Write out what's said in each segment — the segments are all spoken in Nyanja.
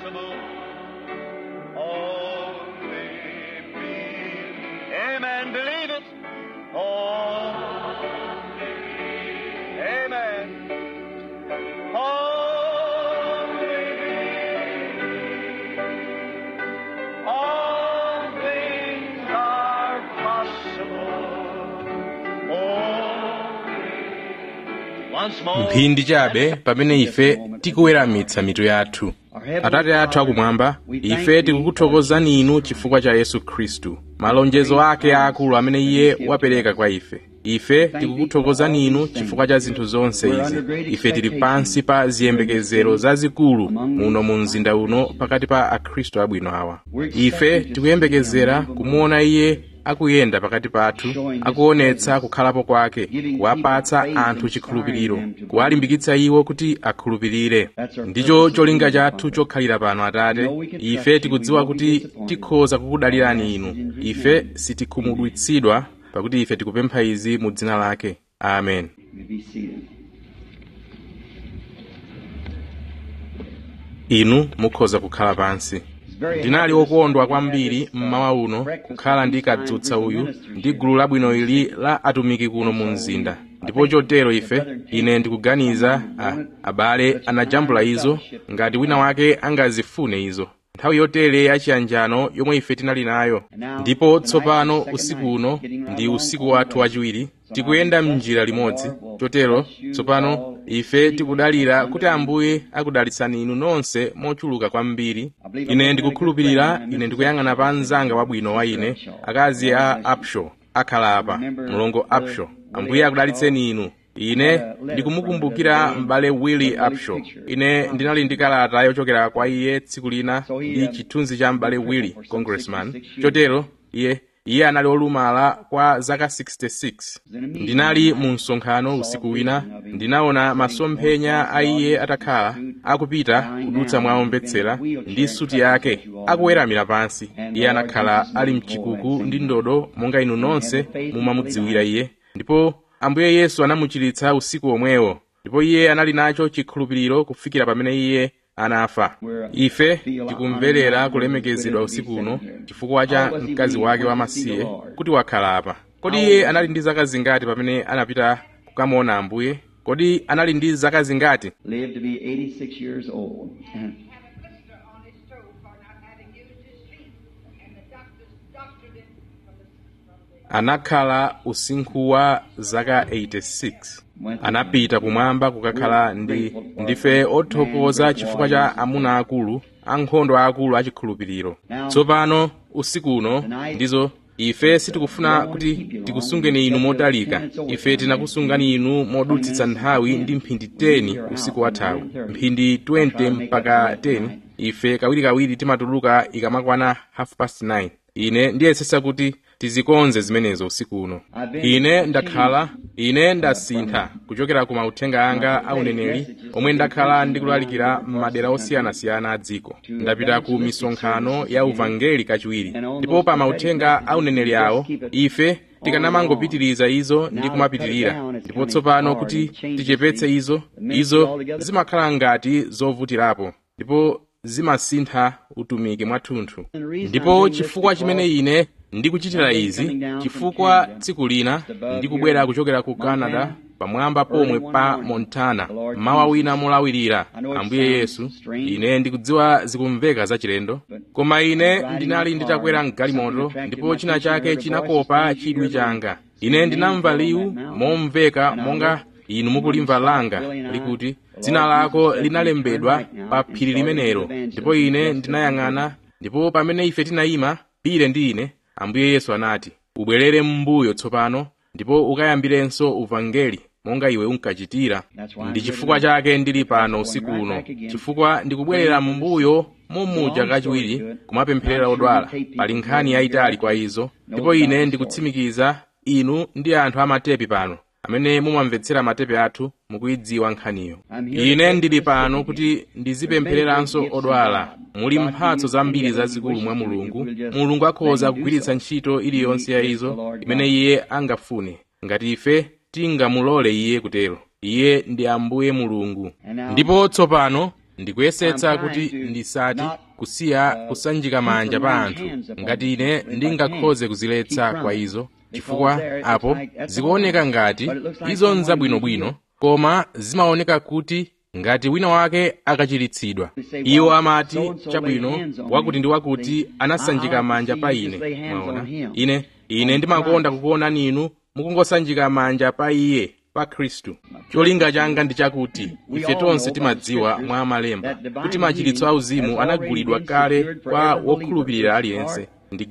possible. Only believe. Amen. Believe it. Only. Amen. Only believe. All things are possible. Once more. mphindi chabe pamene ife tikuweramitsa mitu yathu. Atate athu akumwamba, ife tikukuthokozani inu chifukwa cha Yesu Khristu, malonjezo ake aakulu amene iye wapereka kwa ife. Ife tikukuthokozani inu chifukwa cha zinthu zonse izi. Ife tili pansi pa ziyembekezero zazikulu muno mu mzinda uno pakati pa akhristu abwino awa. Ife tikuyembekezera kumuona iye akuyenda pakati pathu, akuonetsa kukhalapo kwake, kuwapatsa anthu chikhulupiriro, kuwalimbikitsa iwo kuti akhulupirire. Ndicho cholinga chathu chokhalira pano Atate. Ife tikudziwa kuti tikhoza kukudalirani inu. Ife sitikhumudwitsidwa pakuti ife tikupempha izi mu dzina lake. Amen. Inu mukhoza kukhala pansi. Ndinali wokondwa kwambiri mmawa uno kukhala ndi kadzutsa uyu ndi gulu labwino ili la atumiki kuno mu mzinda. Ndipo chotero ine ndikuganiza abale anajambula izo ngati wina wake angazifune izo. Nthawi yotere yachiyanjano yomwe ife tinali nayo. Ndipo tsopano usiku uno ndi usiku wathu wachiwiri. Tikuyenda m'njira limodzi. Chotero tsopano ife tikudalira kuti Ambuye akudalitsani inu nonse mochuluka kwambiri. Ine ndikukhulupirira, ine ndikuyang'ana pa mnzanga wabwino wa ine, akazi a Upshaw akhala apa, mlongo Upshaw. Ambuye akudalitseni inu. Ine ndikumukumbukira m'bale Willie Upshaw. Ine ndinali ndi kalata yochokera kwa iye tsiku lina ndi chithunzi cha m'bale Willie, congressman. Chotero iye anali olumala kwa zaka 66. Ndinali mu msonkhano usiku wina, ndinaona masomphenya a iye atakhala akupita kudutsa mwa omvetsera ndi suti yake akuweramira pansi. Iye anakhala ali mchikuku ndi ndodo monga inu nonse mumamudziwira iye. Ndipo Ambuye Yesu anamuchiritsa usiku omwewo, ndipo iye anali nacho chikhulupiriro kufikira pamene iye anafa. Ife tikumverera kulemekezedwa usiku uno chifukwa cha mkazi wake wamasiye kuti wakhala apa. Kodi iye anali ndi zaka zingati pamene anapita kukamuona Ambuye? Kodi anali ndi zaka zingati? Lived to be 86 years old. Anakhala usinkhu wa zaka 86. Anapita kumwamba kukakhala ndife othokoza chifukwa cha amuna akulu, ankhondo akulu achikhulupiriro. Tsopano usiku uno ndizo ife sitikufuna kuti tikusungeni inu modalika. Ife tinakusungani inu modutsitsa nthawi ndi mphindi 10 usiku wathawu, mphindi 20 mpaka 10. Ife kawirikawiri timatuluka ikamakwana 9:30. Ine ndiyesesa kuti tizikonze zimenezo usiku uno. Ine ndasintha kuchokera ku mauthenga anga a uneneri omwe ndakhala ndikulalikira m'madera osiyanasiyana a dziko. Ndapita ku misonkhano ya uvangeli kachiwiri, ndipo pa mauthenga a uneneri awo ife tikanamangopitiriza izo ndi kumapitirira. Ndipo tsopano kuti tichepetse izo zimakhala ngati zovutirapo, ndipo zimasintha utumiki mwathunthu. Ndipo chifukwa chimene ine ndikuchitira izi, chifukwa tsiku lina ndikubwera kuchokera ku Canada pamwamba pomwe pa Montana, mawa wina molawirira Ambuye Yesu. Ine ndikudziwa zikumveka zachilendo, koma ine ndinali nditakwera mgalimoto ndipo china chake chinakopa chidwi changa. Ine ndinamva liwu momveka monga inu mukulimva langa likuti, dzina lako linalembedwa pa phiri limenelo. Ndipo ine ndinayang'ana, ndipo pamene ife tinayima pile ndi ine, Ambuye Yesu anati, ubwerere m'mbuyo tsopano ndipo ukayambirenso uvangeli monga iwe unkachitira. Ndi chifukwa chake ndili pano usiku uno, chifukwa ndikubwerera m'mbuyo mumuja kachiwiri kumapempherera odwala. Pali nkhani yayitali kwa izo, ndipo ine ndikutsimikiza inu ndi anthu amatepi pano amene mumamvetsera matepe athu mukuyidziwa nkhaniyo. Ine ndili pano kuti ndizipemphereranso odwala. Muli mphatso zambiri zazikulu mwa Mulungu. Mulungu akhoza kugwiritsa ntchito iliyonse ya izo imene iye angafune, ngati ife tingamulole iye kutero. Iye ndi Ambuye Mulungu. Ndipo tsopano ndikuyesetsa kuti ndisati kusiya kusanjika manja pa anthu ngati ine ndingakhoze kuziletsa kwa izo, chifukwa apo zikuoneka ngati izo nzabwinobwino, koma zimaoneka kuti ngati wina wake akachiritsidwa, iwo amati chabwino wakuti ndi wakuti anasanjika manja pa ine. Mwaona, ine ndimakonda kukuonani inu mukungosanjika manja pa iye, pa Khristu. Cholinga changa ndi chakuti ife tonse timadziwa mwa malemba kuti machiritso auzimu anagulidwa kale kwa wokhulupirira aliyense. Ndi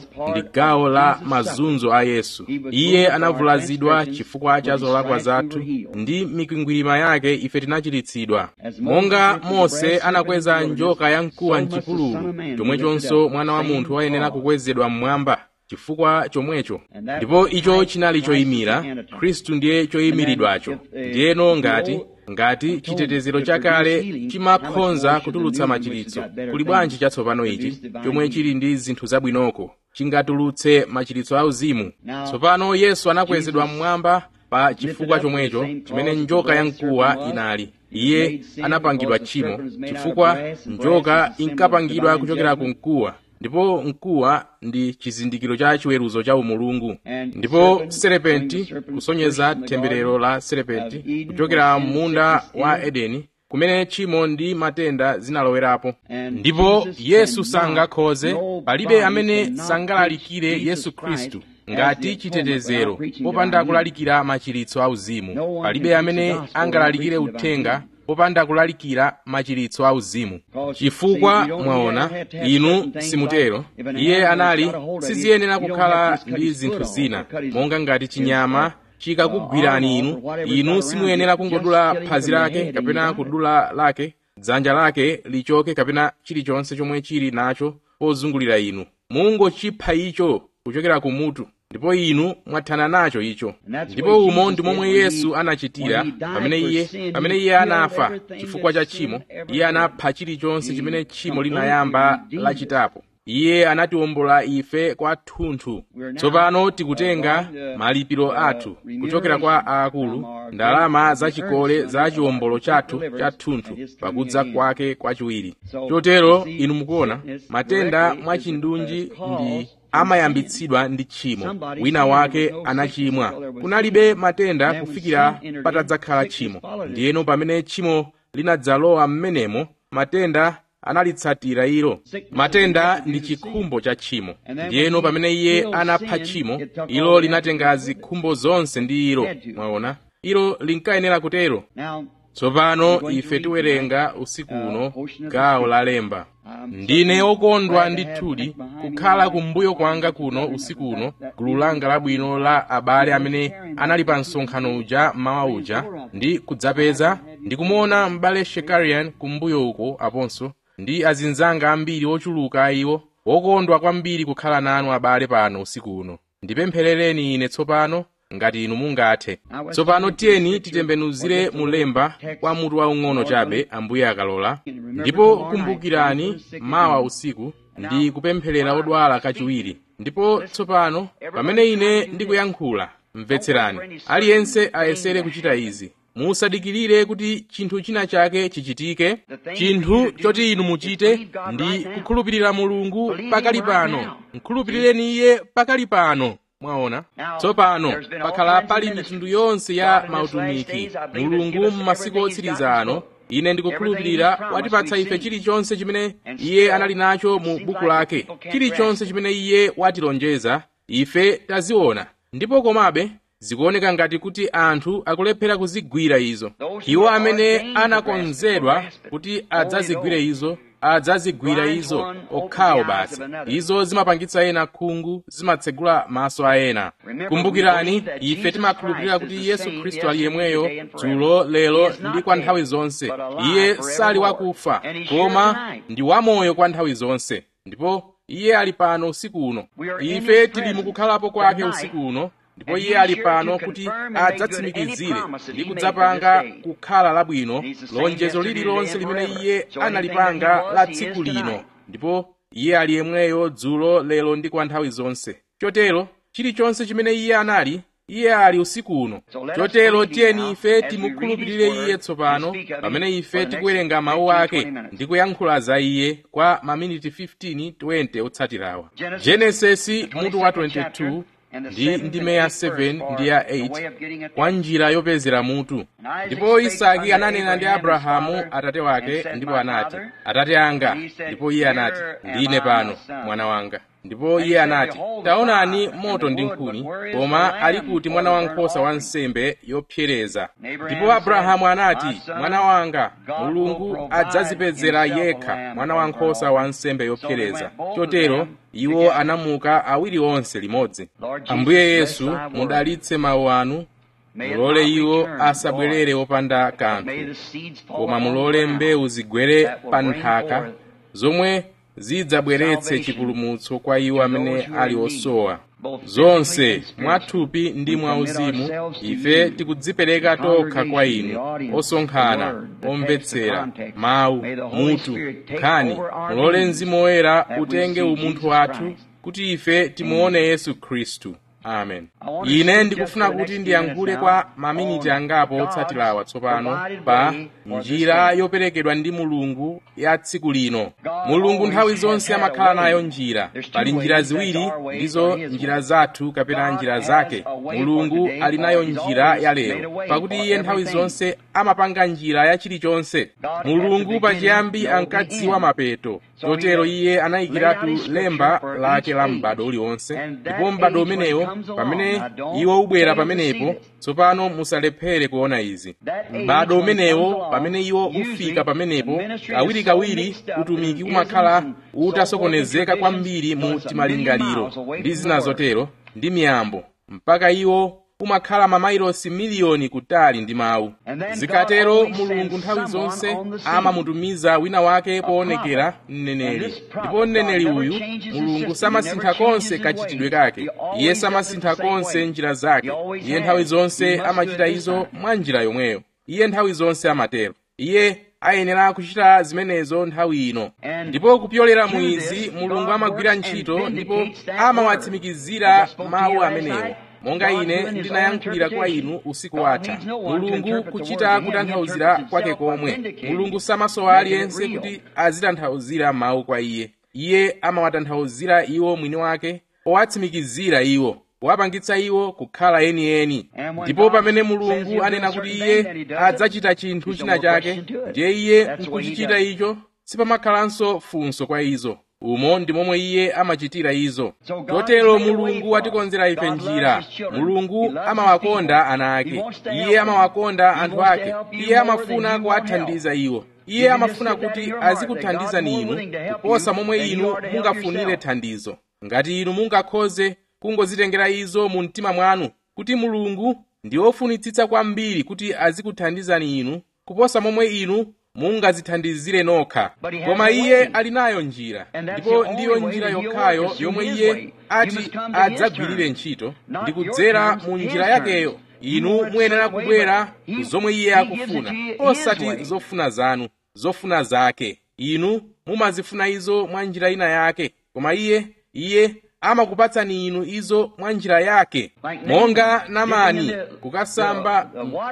gawo la mazunzo a Yesu. Iye anavulazidwa chifukwa cha zolakwa zathu, ndi mikwingwirima yake ife tinachiritsidwa. Monga Mose anakweza njoka ya mkuwa m'chipululu, chomwechonso Mwana wa Munthu ayenera kukwezedwa mmwamba chifukwa chomwecho. Ndipo icho chinali choyimira, Khristu ndiye choyimiridwacho. Ndiyeno ngati chitetezero chakale chimakhonza kutulutsa machiritso, kuli bwanji chatsopano ichi chomwe chili ndi zinthu zabwinoko chingatulutse machiritso auzimu? Tsopano Yesu anakwezedwa mmwamba pa chifukwa chomwecho chimene njoka ya mkuwa inali. Iye anapangidwa tchimo chifukwa njoka inkapangidwa kuchokera ku mkuwa, ndipo mkuwa ndi chizindikiro cha chiweruzo cha umulungu. Ndipo serepenti, kusonyeza temberero la serepenti kuchokera munda wa Edeni, kumene tchimo ndi matenda zinalowerapo. Ndipo Yesu sangakhoze, palibe amene sangalalikire Yesu Khristu ngati chitetezero popanda kulalikira machiritso auzimu. Palibe amene angalalikire uthenga popanda kulalikira machiritso auzimu. Chifukwa mwaona, inu simutero. Iye anali siziyenera kukhala ndi zinthu zina, monga ngati chinyama chikakugwirani inu simuyenera kungodula phazi lake kapena kudula lake dzanja lake lichoke kapena chilichonse chomwe chili nacho pozungulira inu. Mungochipha icho kuchokera kumutu, ndipo inu mwathana nacho icho. Ndipo umo ndi momwe Yesu anachitira pamene iye anafa chifukwa cha tchimo. Iye anapha chilichonse chimene tchimo linayamba lachitapo. Iye anatiwombola ife kwathunthu. Tsopano tikutenga malipiro athu kuchokera kwa aakulu, ndalama zachikole za chiwombolo chathu chathunthu pakudza kwake kwachiwiri. Chotero inu mukuona, matenda mwachindunji ndi amayambitsidwa ndi tchimo. Wina wake anachimwa, kunalibe matenda kufikira patadzakhala tchimo. Ndiyeno pamene tchimo linadzalowa m'menemo, matenda analitsatira ilo. Matenda ndi chikhumbo cha tchimo. Ndiyeno pamene iye anapha tchimo, ilo linatenga zikhumbo zonse ndi ilo. Mwaona, ilo linkayenera kutero. Tsopano ife tiwerenga usiku uno gawo la lemba. Ndine okondwa ndithudi kukhala kumbuyo kwanga kuno usiku uno gulu langa labwino la abale amene anali pa msonkhano uja mmawa uja, ndi kudzapeza ndikumuona m'bale Shekarian kumbuyo uko aponso, ndi azinzanga ambiri ochuluka iwo. Okondwa kwambiri kukhala nanu abale pano usiku uno. Ndipempherereni ine tsopano ngati inu mungathe. Tsopano tiyeni titembenuzire mulemba kwa mutu waung'ono chabe, Ambuye akalola. Ndipo kumbukirani mawa usiku ndi kupempherera odwala kachiwiri. Ndipo tsopano pamene ine ndikuyankhula, mvetserani. Aliyense ayesere kuchita izi. Musadikirire kuti chinthu china chake chichitike. Chinthu choti inu muchite ndi kukhulupirira Mulungu pakali pano. Mkhulupirireni Iye pakali pano. Mwaona, tsopano pakhala pali mitundu yonse ya mautumiki. Mulungu m'masiku otsiriza ano, ine ndikukhulupirira watipatsa ife chilichonse chimene Iye anali nacho mu buku lake. Chilichonse chimene Iye watilonjeza ife taziona, ndipo komabe zikuoneka ngati kuti anthu akulephera kuzigwira izo. Iwo amene anakonzedwa kuti adzazigwira izo okhawo basi. Izo zimapangitsa ena khungu, zimatsegula maso a ena. Kumbukirani, ife timakhulupirira kuti Yesu Khristu ali yemweyo dzulo, lero ndi kwa nthawi zonse. Iye sali wakufa, koma ndi wamoyo kwa nthawi zonse. Ndipo Iye ali pano usiku uno. Ife tili mukukhalapo kwake usiku uno, ndipo Iye ali pano kuti adzatsimikizire ndi kudzapanga kukhala labwino lonjezo lililonse limene Iye analipanga la tsiku lino. Ndipo Iye ali yemweyo dzulo, lero ndi kwa nthawi zonse. Chotero chilichonse chimene Iye anali, iye ali usiku uno. Chotero tiyeni ife timukhulupirire iye tsopano pamene ife tikuwerenga mawu ake ndi kuyankhula za iye kwa maminiti 15-20 otsatirawa. Genesisi mutu wa 22 ndi ndime ya 7 ndi ya 8 kwa njira yopezera mutu. Ndipo Isaki ananena ndi Abrahamu atate wake, ndipo anati, Atate anga. Ndipo iye anati, Ndine pano, mwana wanga. Ndipo iye anati, taonani moto ndi nkhuni, koma ali kuti mwana wankhosa wa nsembe yopsereza? Ndipo Abrahamu anati, mwana wanga, Mulungu adzazipezera yekha mwana wankhosa wa nsembe yopsereza. Chotero iwo anamuka awiri onse limodzi. Ambuye Yesu, mudalitse mawu anu, mulole iwo asabwerere opanda kanthu, koma mulole mbewu zigwere pa nthaka zomwe zidzabweretse chipulumutso kwa iwo amene ali osowa. Zonse mwathupi ndi mwauzimu ife tikudzipereka tokha kwa inu, osonkhana, omvetsera mawu, mutu, nkhani. Mulole Mzimu Woyera utenge umunthu wathu kuti ife timuone Yesu Khristu. Amen. Ine ndikufuna kuti ndiyankhule kwa maminiti angapo otsatirawa tsopano pa njira yoperekedwa ndi Mulungu ya tsiku lino. Mulungu nthawi zonse amakhala nayo njira. Pali njira ziwiri, ndizo njira zathu kapena njira zake. Mulungu ali nayo njira ya lero, pakuti iye nthawi zonse amapanga njira ya chilichonse. Mulungu pachiyambi ankadziwa mapeto, chotero iye anayikiratu lemba lake la m'bado uliwonse. Ndipo m'bado umenewo pamene iwo ubwera pamenepo, tsopano musalephere kuona izi. M'bado umenewo pamene iwo ufika pamenepo, kawirikawiri utumiki umakhala utasokonezeka kwambiri mu timalingaliro ndi zina zotero ndi miyambo, mpaka iwo umakhala mamailosi miliyoni kutali ndi mawu. Zikatero Mulungu nthawi zonse amamutumiza wina wake poonekera mneneri. Ndipo mneneri uyu Mulungu samasintha konse kachitidwe kake, iye samasintha konse njira zake. Iye nthawi zonse amachita izo mwa njira yomweyo. Iye nthawi zonse amatero. Iye ayenera kuchita zimenezo nthawi ino. Ndipo kupyolera mu izi Mulungu amagwira ntchito ndipo amawatsimikizira mawu amenewo. Monga ine ndinayankhulira kwa inu usiku watha, Mulungu kuchita kutanthauzira kwake komwe. Mulungu samasowa aliyense kuti azitanthauzira mawu kwa iye. Iye amawatanthauzira iwo mwini wake, owatsimikizira iwo, owapangitsa iwo kukhala enieni. Ndipo pamene Mulungu anena kuti iye adzachita chinthu china chake, ndiye iye nkuchichita icho, sipamakhalanso funso kwa izo. Umo ndi momwe iye amachitira izo. Chotero Mulungu atikonzera ife njira. Mulungu amawakonda ana ake. Iye amawakonda anthu ake. Iye amafuna kuwathandiza iwo. Iye amafuna kuti azikuthandizani inu kuposa momwe inu mungafunire thandizo. Ngati inu mungakhoze kungozitengera izo mu mtima mwanu kuti Mulungu ndi ofunitsitsa kwambiri kuti azikuthandizani inu kuposa momwe inu mungazithandizire nokha. Koma iye ali nayo njira, ndipo ndiyo njira yokhayo yomwe iye ati adzagwirire ntchito. Ndi kudzera mu njira yakeyo inu muyenera kubwera ku zomwe iye akufuna, osati zofuna zanu, zofuna zake. Inu mumazifuna izo mwa njira ina yake, koma iye amakupatsani inu izo mwa njira yake. Monga Naamani kukasamba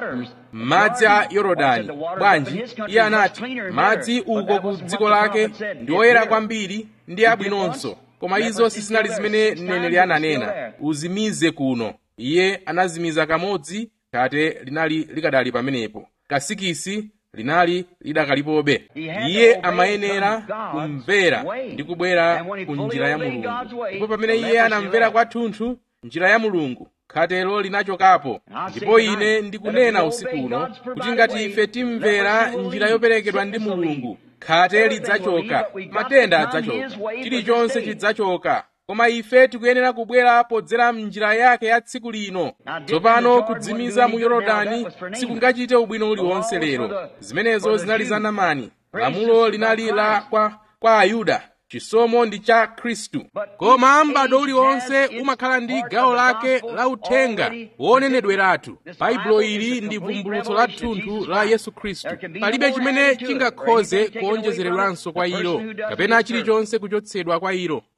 madzi a Yorodani. Bwanji iye anati madzi uko ku dziko lake ndi oyera kwambiri ndi abwinonso, koma izo sizinali zimene mneneri ananena, uzimize kuno. Iye anazimiza kamodzi, khate linali likadali pamenepo, kasikisi linali lidakalipobe. Iye amayenera kumvera ndi kubwera ku njira ya Mulungu. Ndipo pamene iye anamvera kwathunthu njira ya Mulungu, khatelo linachokapo. Ndipo ine ndikunena usiku uno kuti ngati ife timvera njira yoperekedwa ndi Mulungu, khate lidzachoka, matenda adzachoka, chilichonse chidzachoka. Koma ife tikuyenera kubwera podzera m'njira yake ya tsiku lino. Tsopano kudzimiza mu Yorodani sikungachite ubwino uliwonse lero. Zimenezo zinali za Naamani. Lamulo linali la kwa Ayuda, chisomo ndi cha Khristu. Koma m'bado uliwonse umakhala ndi gawo lake la uthenga wonenedweratu. Baibulo ili ndi vumbulutso la thunthu la Yesu Khristu. Palibe chimene chingakhoze kuonjezeredwanso kwa ilo, kapena chilichonse kuchotsedwa kwa ilo.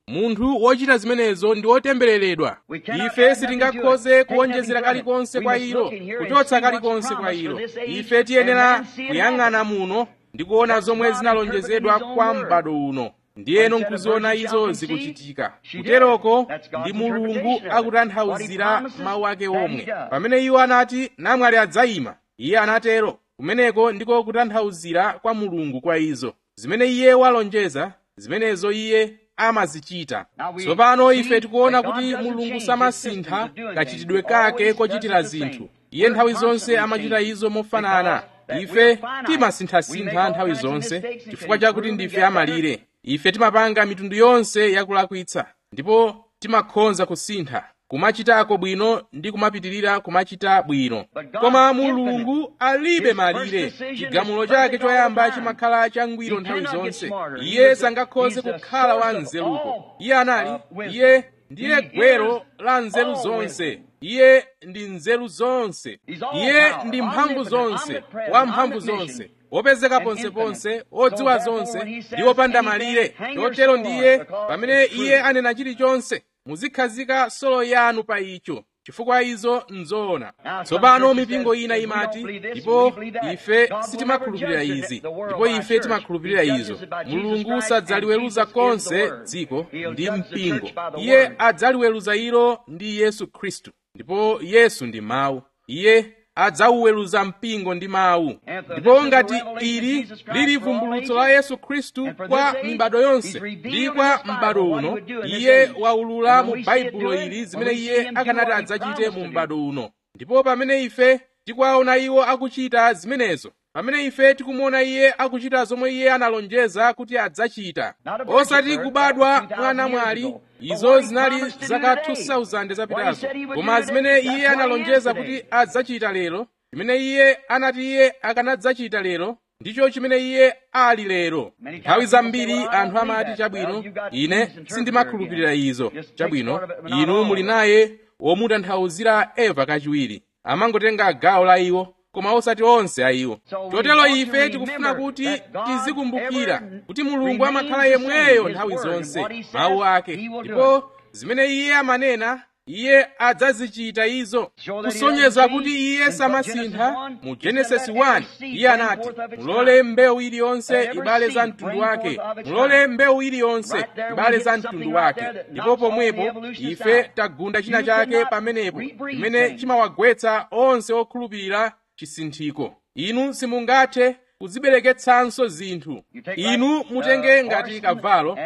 munthu wochita zimenezo ndi wotembereredwa. Ife sitingakhoze kuonjezera kalikonse kwa ilo, kuchotsa kalikonse kwa ilo. Ife tiyenera kuyang'ana muno ndi kuona zomwe zinalonjezedwa kwa m'bado uno, ndiyeno nkuziona izo zikuchitika. Kuteroko ndi Mulungu akutanthauzira mawu ake omwe. Pamene iwo anati namwali adzayima, iye anatero. Kumeneko ndiko kutanthauzira kwa Mulungu kwa izo. Zimene iye walonjeza, zimenezo iye amazichita. Tsopano ife tikuona kuti Mulungu samasintha kachitidwe kake kochitira zinthu. Iye nthawi zonse amachita izo mofanana. Ife timasinthasintha nthawi zonse chifukwa chakuti ndife amalire. Ife timapanga mitundu yonse yakulakwitsa, ndipo timakhonza kusintha, kumachitako bwino ndi kumapitirira kumachita bwino. Koma Mulungu alibe malire. Chigamulo chake choyamba chimakhala changwiro nthawi zonse. Iye sangakhoze kukhala wa nzeruko. Iye anali, iye ndiye gwero la nzeru zonse. Iye ndi nzeru zonse. Iye ndi mphamvu zonse, wa mphamvu zonse, wopezeka ponseponse, odziwa zonse, ndi wopanda malire. Chotero ndiye pamene iye anena chilichonse, muzikhazika solo yanu pa icho, chifukwa izo nzoona. Tsopano mipingo ina imati, ndipo ife sitimakhulupirira izi, ndipo ife timakhulupirira izo. Mulungu sadzaliweruza konse dziko ndi mpingo. Iye adzaliweruza ilo ndi Yesu Khristu, ndipo Yesu ndi mawu. Iye adzauweruza mpingo ndi mawu. Ndipo ngati ili lili vumbulutso la Yesu Khristu kwa mibado yonse ndi kwa m'bado uno, iye waulula mu Baibulo ili zimene iye akanati adzachite mu m'bado uno. Ndipo pamene ife tikuwaona iwo akuchita zimenezo, pamene ife tikumuona iye akuchita zomwe iye analonjeza kuti adzachita, osati kubadwa mwa namwali, izo zinali zaka 2000 zapitazo, koma zimene iye analonjeza kuti adzachita lero, chimene iye anati iye akanadzachita lero, ndicho chimene iye ali lero. Nthawi zambiri anthu amati chabwino, ine sindimakhulupirira izo. Chabwino, inu muli naye womutanthauzira Eva kachiwiri, amangotenga gawo la iwo, koma osati onse a iwo. Chotero ife tikufuna kuti tizikumbukira kuti Mulungu amakhala yemweyo nthawi zonse, mawu ake, ndipo zimene iye amanena, iye adzazichita izo. Kusonyeza kuti iye samasintha, mu Genesis 1 iye anati, mulole mbewu iliyonse ibale za mtundu wake, mulole mbewu iliyonse ibale za mtundu wake. Ndipo pomwepo ife tagunda china chake pamenepo chimene chimawagwetsa onse okhulupirira chisinthiko. Inu simungathe kuzibereketsanso zinthu. Inu mutenge ngati kavalo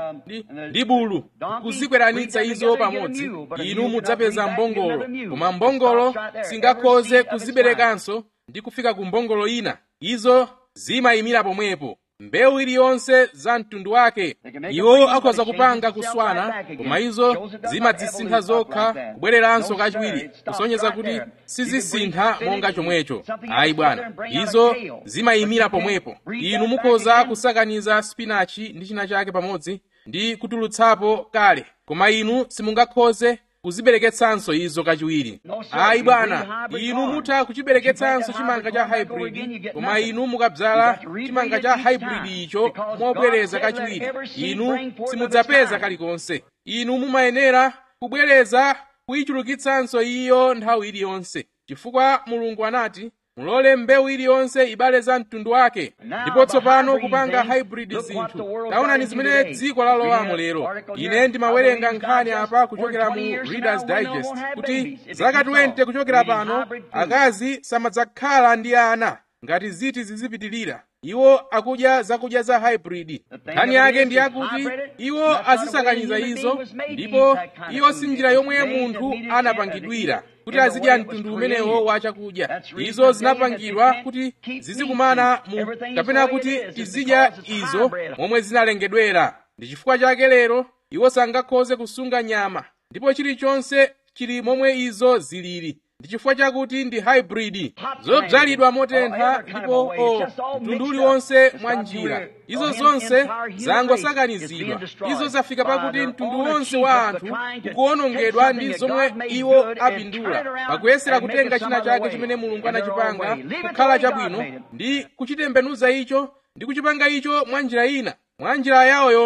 ndi bulu, kuzikweranitsa izo pamodzi, inu mudzapeza mbongolo, koma mbongolo singakhoze kuziberekanso ndi kufika ku mbongolo ina. Izo zimayimira pomwepo. Mbewu iliyonse za mtundu wake. Iwo akhoza kupanga kuswana, koma izo zimadzisintha zokha kubwereranso kachiwiri, kusonyeza kuti sizisintha monga chomwecho. Ayi bwana, izo zimayimira pomwepo. Inu mukhoza kusakaniza spinachi ndi china chake pamodzi ndi kutulutsapo kale, koma inu simungakhoze kuzibereketsanso izo kachiwiri. Ayi bwana, inu mutha kuchibereketsanso chimanga cha hybrid, koma inu mukadzala chimanga cha hybrid icho mobwereza kachiwiri, inu simudzapeza kalikonse. Inu mumayenera kubwereza kuyichulukitsanso iyo nthawi iliyonse, chifukwa Mulungu anati, mulole mbewu iliyonse ibale za mtundu wake. Ndipo tsopano kupanga hybrid zinthu, taonani zimene dziko lalowamo lero. Ine ndimawerenga nkhani apa kuchokera mu Reader's Digest kuti zaka 20 kuchokera pano akazi samadzakhala ndi ana ngati ziti zizipitirira. Iwo akudya zakudya za hybrid. Nkhani yake ndi yakuti iwo azisakaniza izo, ndipo iyo si njira yomwe munthu anapangidwira kuti azidya mtundu umenewo wa chakudya. Izo zinapangidwa kuti zizikumana mu, kapena kuti tizidya izo momwe zinalengedwera. Ndi chifukwa chake lero iwo sangakhoze kusunga nyama, ndipo chilichonse chili momwe izo zilili. Ndi chifukwa chakuti ndi hybrid, zodzalidwa motentha, ndipo mtundu uliwonse mwa njira. Izo zonse zangosakanizidwa. Izo zafika pakuti mtundu wonse wa anthu ukuwonongedwa ndi zomwe iwo apindula, pakuyesera kutenga china chake chimene Mulungu anachipanga kukhala chabwino ndi kuchitembenuza icho ndi kuchipanga icho mwa njira ina, mwa njira yawo yomwe.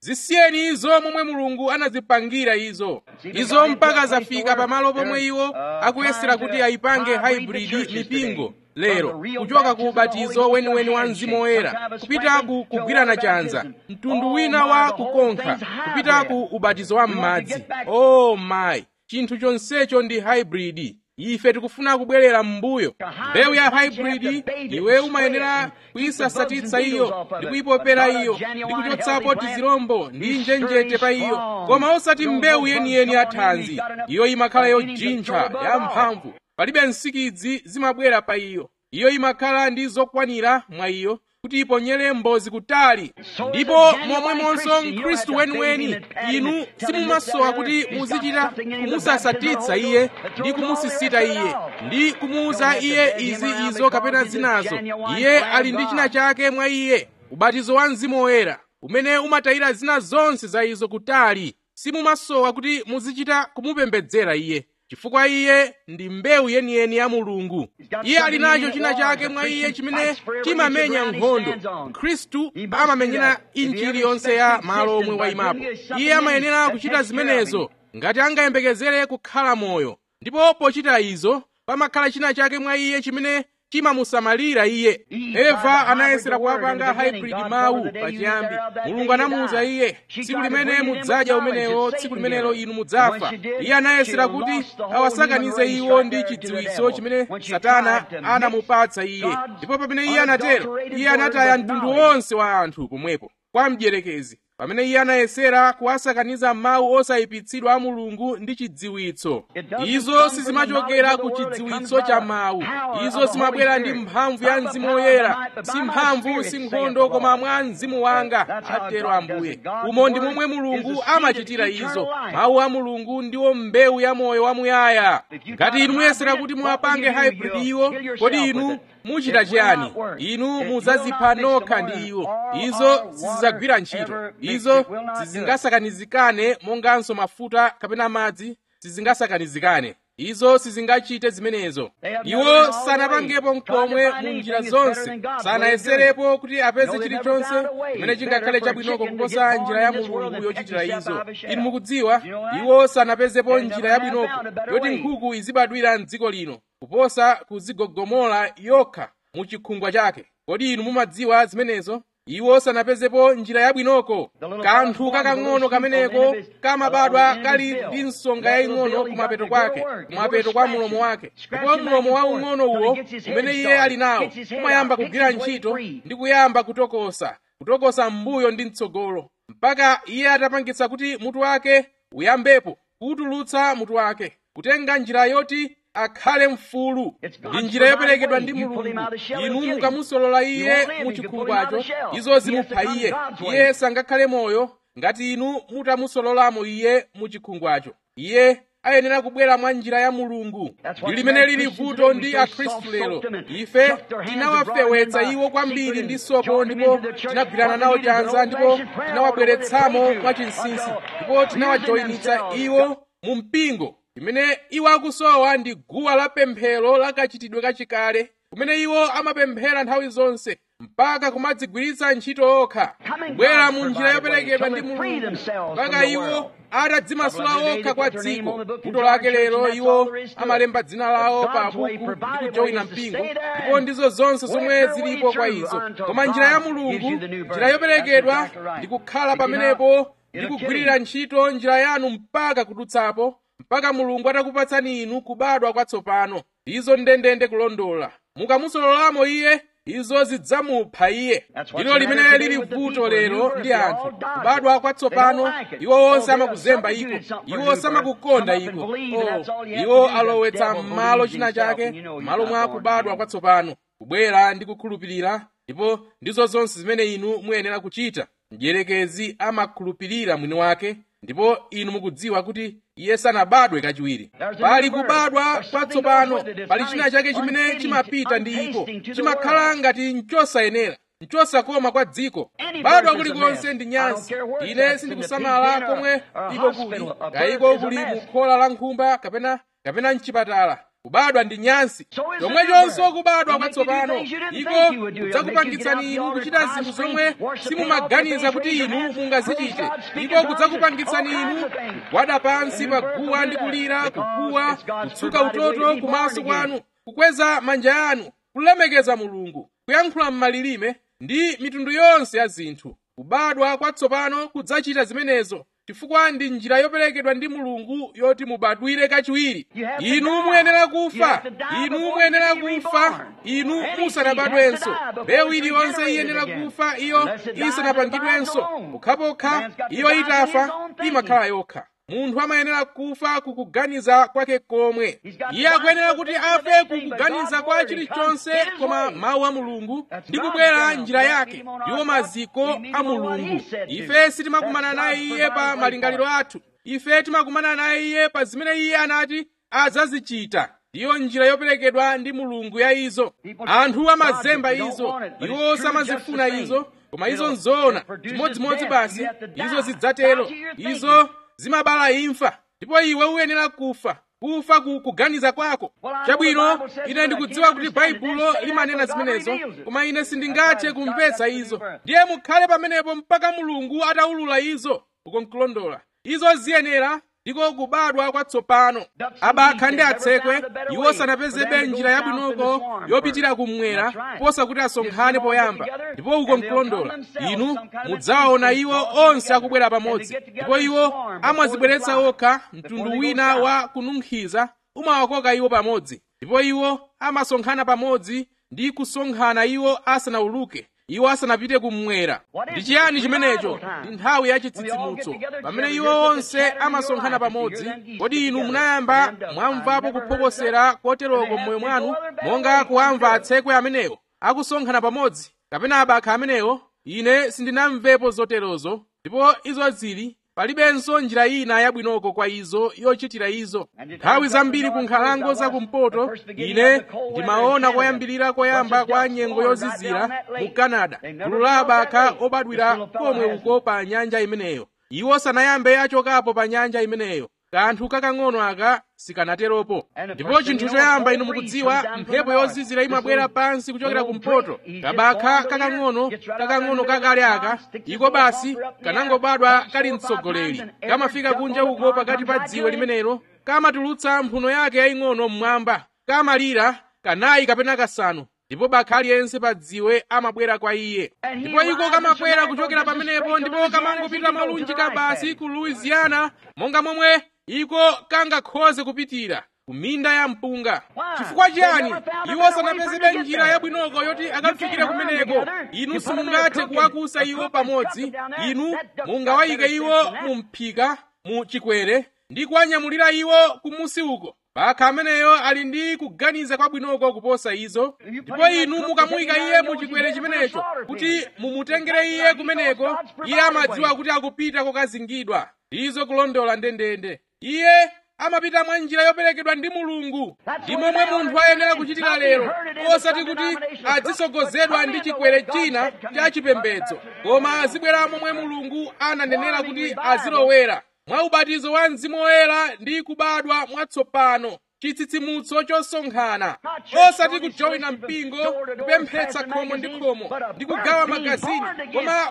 zisiyeni izo momwe mulungu anazipangira izo mpaka zafika pamalo pomwe iwo akuyesera kuti ayipange hybrid mipingo lero, kuchoka ku ubatizo weniweni wa mzimu woyera kupita ku kugwirana chanza, mtundu wina wa kukonkha kupita ku ubatizo wa m'madzi. Oh my, chinthu chonsecho ndi hybrid. Ife tikufuna kubwerera m'mbuyo. Mbewu ya hybrid iwe umayenera kuyisasatitsa iyo ndi kuyipopera iyo ndi kuchotsapo tizirombo ndi njenjete pa iyo, koma osati mbewu yeniyeni ya thanzi. Iyo imakhala yojinja yamphamvu, palibe nsikidzi zimabwera pa iyo. Iyo imakhala ndi zokwanira mwa iyo kuti iponyere mbozi kutali. Ndipo momwemonso mkhristu weniweni, inu simumasowa kuti muzichita kumusasatitsa iye ndi kumusisita iye ndi kumuuza iye izo kapena zinazo. Iye ali ndi china chake mwa iye, ubatizo wa mzimu woyera umene umatayira zina zonse za izo kutali. Simumasowa kuti muzichita kumupembedzera iye, chifukwa iye ndi mbewu yeniyeni ya Mulungu. Iye ali nacho china chake mwa iye chimene chimamenya nkhondo. Khristu amamenyera injili yonse ya malo omwe wayimapo. Iye amayenera kuchita zimenezo ngati angayembekezere kukhala moyo, ndipo pochita izo pamakhala china chake mwa iye chimene chimamusamalira iye. Eva anayesera kuwapanga hybrid mawu pachiyambi. Mulungu anamuwuza iye, tsiku limene mudzadya umenewo, tsiku limenelo inu mudzafa. Iye anayesera kuti awasakanize iwo ndi chidziwitso chimene Satana anamupatsa iye, ndipo pamene iye anatero, iye anataya mtundu wonse wa anthu pomwepo kwa mdierekezi. Pamene iye anayesera kuwasakaniza mawu osayipitsidwa a Mulungu ndi chidziwitso. Izo sizimachokera ku chidziwitso cha mawu. Izo zimabwera ndi mphamvu ya mzimu woyera. Si mphamvu, si nkhondo, koma mwa mzimu wanga, atero Ambuye. Umo ndi momwe Mulungu amachitira izo. Mawu a Mulungu ndiwo mbewu ya moyo wamuyaya. Ngati inu muyesera kuti muwapange hybrid iwo, kodi inu muchita chiyani? Inu mudzazipha nokha ndi iwo. Izo sizidzagwira ntchito. Izo sizingasakanizikane monganso mafuta kapena madzi sizingasakanizikane. Izo sizingachite zimenezo. Iwo sanapangepo mkomwe mu njira zonse, sanayeserepo kuti apeze chilichonse chimene chingakhale chabwinoko kuposa njira ya Mulungu yochitira izo. Inu mukudziwa, iwo sanapezepo njira yabwinoko yoti nkhuku izibadwira m'dziko lino kuposa kuzigogomola yokha mu chikhungwa chake. Kodi inu mumadziwa zimenezo? Iwo sanapezepo njira yabwinoko. Kanthu kakang'ono kameneko kamabadwa kali ndi nsonga yaying'ono kumapeto kwake, kumapeto kwa mulomo wake. Ndipo mulomo waung'ono uwo umene iye ali nawo umayamba kugwira ntchito ndi kuyamba kutokosa m'mbuyo ndi mtsogolo, mpaka iye atapangitsa kuti mutu wake uyambepo kutulutsa mutu wake, kutenga njira yoti akhale mfulu. Ndi njira yoperekedwa ndi Mulungu. Inu mukamusolola iye mu chikhungwacho, izo zimupha iye. Iye sangakhale moyo ngati inu mutamusololamo iye mu chikhungwacho. Iye ayenera kubwera mwa njira ya Mulungu. Ndi limene lili vuto ndi akhristu lero. Ife tinawafewetsa iwo kwambiri ndi sopo, ndipo tinagwirana nawo chanza, ndipo tinawabweretsamo mwachinsinsi, ndipo tinawajoyinitsa iwo mu mpingo. Imene iwo akusowa ndi guwa la pemphero lakachitidwe kachikale, kumene iwo amapemphera nthawi zonse mpaka kumadzigwiritsa ntchito okha, kubwera mu njira yoperekedwa ndi Mulungu mpaka iwo atadzimasula okha kwa dziko. Vuto lake lero, iwo amalemba dzina lawo pa buku ndi kujoyina mpingo, ndipo ndizo zonse zomwe zilipo kwa izo. Koma njira ya Mulungu, njira yoperekedwa, ndi kukhala pamenepo ndi kugwirira ntchito njira yanu mpaka kudutsapo, mpaka Mulungu atakupatsani inu kubadwa kwatsopano. Izo ndendende kulondola. Mukamusololamo iye, izo zidzamupha iye. Ndilo limene lili vuto lero ndi anthu. Kubadwa kwatsopano, iwo onse amakuzemba iko, iwo samakukonda iko. Iwo alowetsa m'malo china chake, m'malo mwa kubadwa kwatsopano, kubwera ndi kukhulupirira, ndipo ndizo zonse zimene inu muyenera kuchita. Mdierekezi amakhulupirira mwini wake, ndipo inu mukudziwa kuti iye sanabadwe kachiwiri. Pali kubadwa kwatsopano, pali china chake chimene chimapita ndi iko, chimakhala ngati nchosayenera, nchosakoma kwa dziko. Badwa kulikonse ndi nyansi. Ine sindikusamala komwe iko kuli, kayiko kuli mukhola la nkhumba kapena mchipatala. kubadwa ndi nyansi. Chomwechonso kubadwa kwatsopano iko kudzakupangitsani inu kuchita zinthu zomwe simumaganiza kuti inu mungazichite. Iko kudzakupangitsani inu kugwada pansi pa guwa ndi kulira, kukuwa, kutsuka utoto kumaso kwanu, kukweza manja anu, kulemekeza Mulungu, kuyankhula m'malilime ndi mitundu yonse ya zinthu. Kubadwa kwatsopano kudzachita zimenezo, chifukwa ndi njira yoperekedwa ndi Mulungu yoti mubadwire kachiwiri. Inu muyenera kufa, inu muyenera kufa, inu musanabadwenso. Mbewu iliyonse iyenera kufa iyo isanapangidwenso. Pokhapokha iyo itafa imakhala yokha. Munthu amayenera kufa kukuganiza kwake komwe. Iye akuyenera kuti afe kukuganiza kwa chilichonse koma mawu a Mulungu ndi kubwera njira yake, ndiwo maziko a Mulungu. Ife sitimakumana naye iye pa malingaliro athu. Ife timakumana naye iye pa zimene iye anati adzazichita. Ndiyo njira yoperekedwa ndi Mulungu ya izo. Anthu amazemba izo, iwo samazifuna izo, koma izo nzoona. Chimodzimodzi basi izo zidzatero. Izo zimabala imfa, ndipo iwe uyenera kufa kukuganiza kwako. Chabwino, ine ndikudziwa kuti Baibulo limanena zimenezo, koma ine sindingathe kumvetsa izo. Ndiye mukhale pamenepo mpaka Mulungu ataulula izo. Uko nkulondola. Izo ziyenera ndiko kubadwa kwatsopano. Abakha ndi atsekwe iwo sanapezebe njira yabwinoko yopitira kumwera posa kuti asonkhane poyamba. Ndipo uko nkulondola. Inu mudzawaona iwo onse akubwera pamodzi, ndipo iwo amazibweretsa okha mtundu wina wa kununkhiza umawakoka iwo pamodzi, ndipo iwo amasonkhana pamodzi ndi kusonkhana iwo asanauluke, iwo asanapite kumwera. Ndi chiyani chimenecho? Ndi nthawi ya chitsitsimutso, pamene iwo onse amasonkhana pamodzi. Kodi inu munayamba mwamvapo kuphokosera koteroko m'moyo mwanu, monga kuwamva atsekwe amenewo akusonkhana pamodzi, kapena abakha amenewo? Ine sindinamvepo zoterozo, ndipo izo zili palibenso njira ina yabwinoko kwa izo yochitira izo. Nthawi zambiri ku nkhalango zakumpoto ine ndimaona koyamba kwa nyengo yozizira mu Canada, gulu la abakha obadwira komwe uko pa nyanja imeneyo. Iwo sanayambe achokapo pa nyanja imeneyo. Kanthu kakang'ono aka sikanateropo. Ndipo chinthu choyamba inu mukudziwa, mphepo yozizira imabwera pansi kuchokera kumpoto. Kabakha kakang'ono kakale aka, iko basi kanangobadwa kali mtsogoleri, kamafika kunja uko pakati pa dziwe limenelo, kamatulutsa mphuno yake yaying'ono mmwamba, kamalira kanayi kapena kasanu. Ndipo bakha aliyense pa dziwe amabwera kwa iye. Ndipo iko kamabwera kuchokera pamenepo, ndipo kamangopita malunjika basi ku Louisiana, monga momwe iko kangakhoze kupitira ku minda ya mpunga. Chifukwa chiyani? Iwo sanapezebe njira yabwinoko yoti akafikire kumeneko. Inu simungathe kuwakusa iwo pamodzi. Inu mungawayike iwo mu mphika, mu chikwere, ndi kuwanyamulira iwo kumusi uko. Bakha ameneyo ali ndi kuganiza kwabwinoko kuposa izo. Ndipo inu mukamuyika iye mu chikwere chimenecho kuti mumutengere iye kumeneko, iye amadziwa kuti akupita kokazingidwa. Izo kulondola ndendende. Iye amapita mwa njira yoperekedwa ndi Mulungu. Ndi momwe munthu ayenera kuchitira lero, osati kuti azisogozedwa ndi chikwere china cha chipembedzo, koma azibwera momwe Mulungu ananenera kuti azilowera, mwa ubatizo wa Mzimu Woyera ndi kubadwa mwatsopano, chitsitsimutso chosonkhana, osati kujoyina mpingo, kupemphetsa khomo ndi khomo ndi kugawa magazini, koma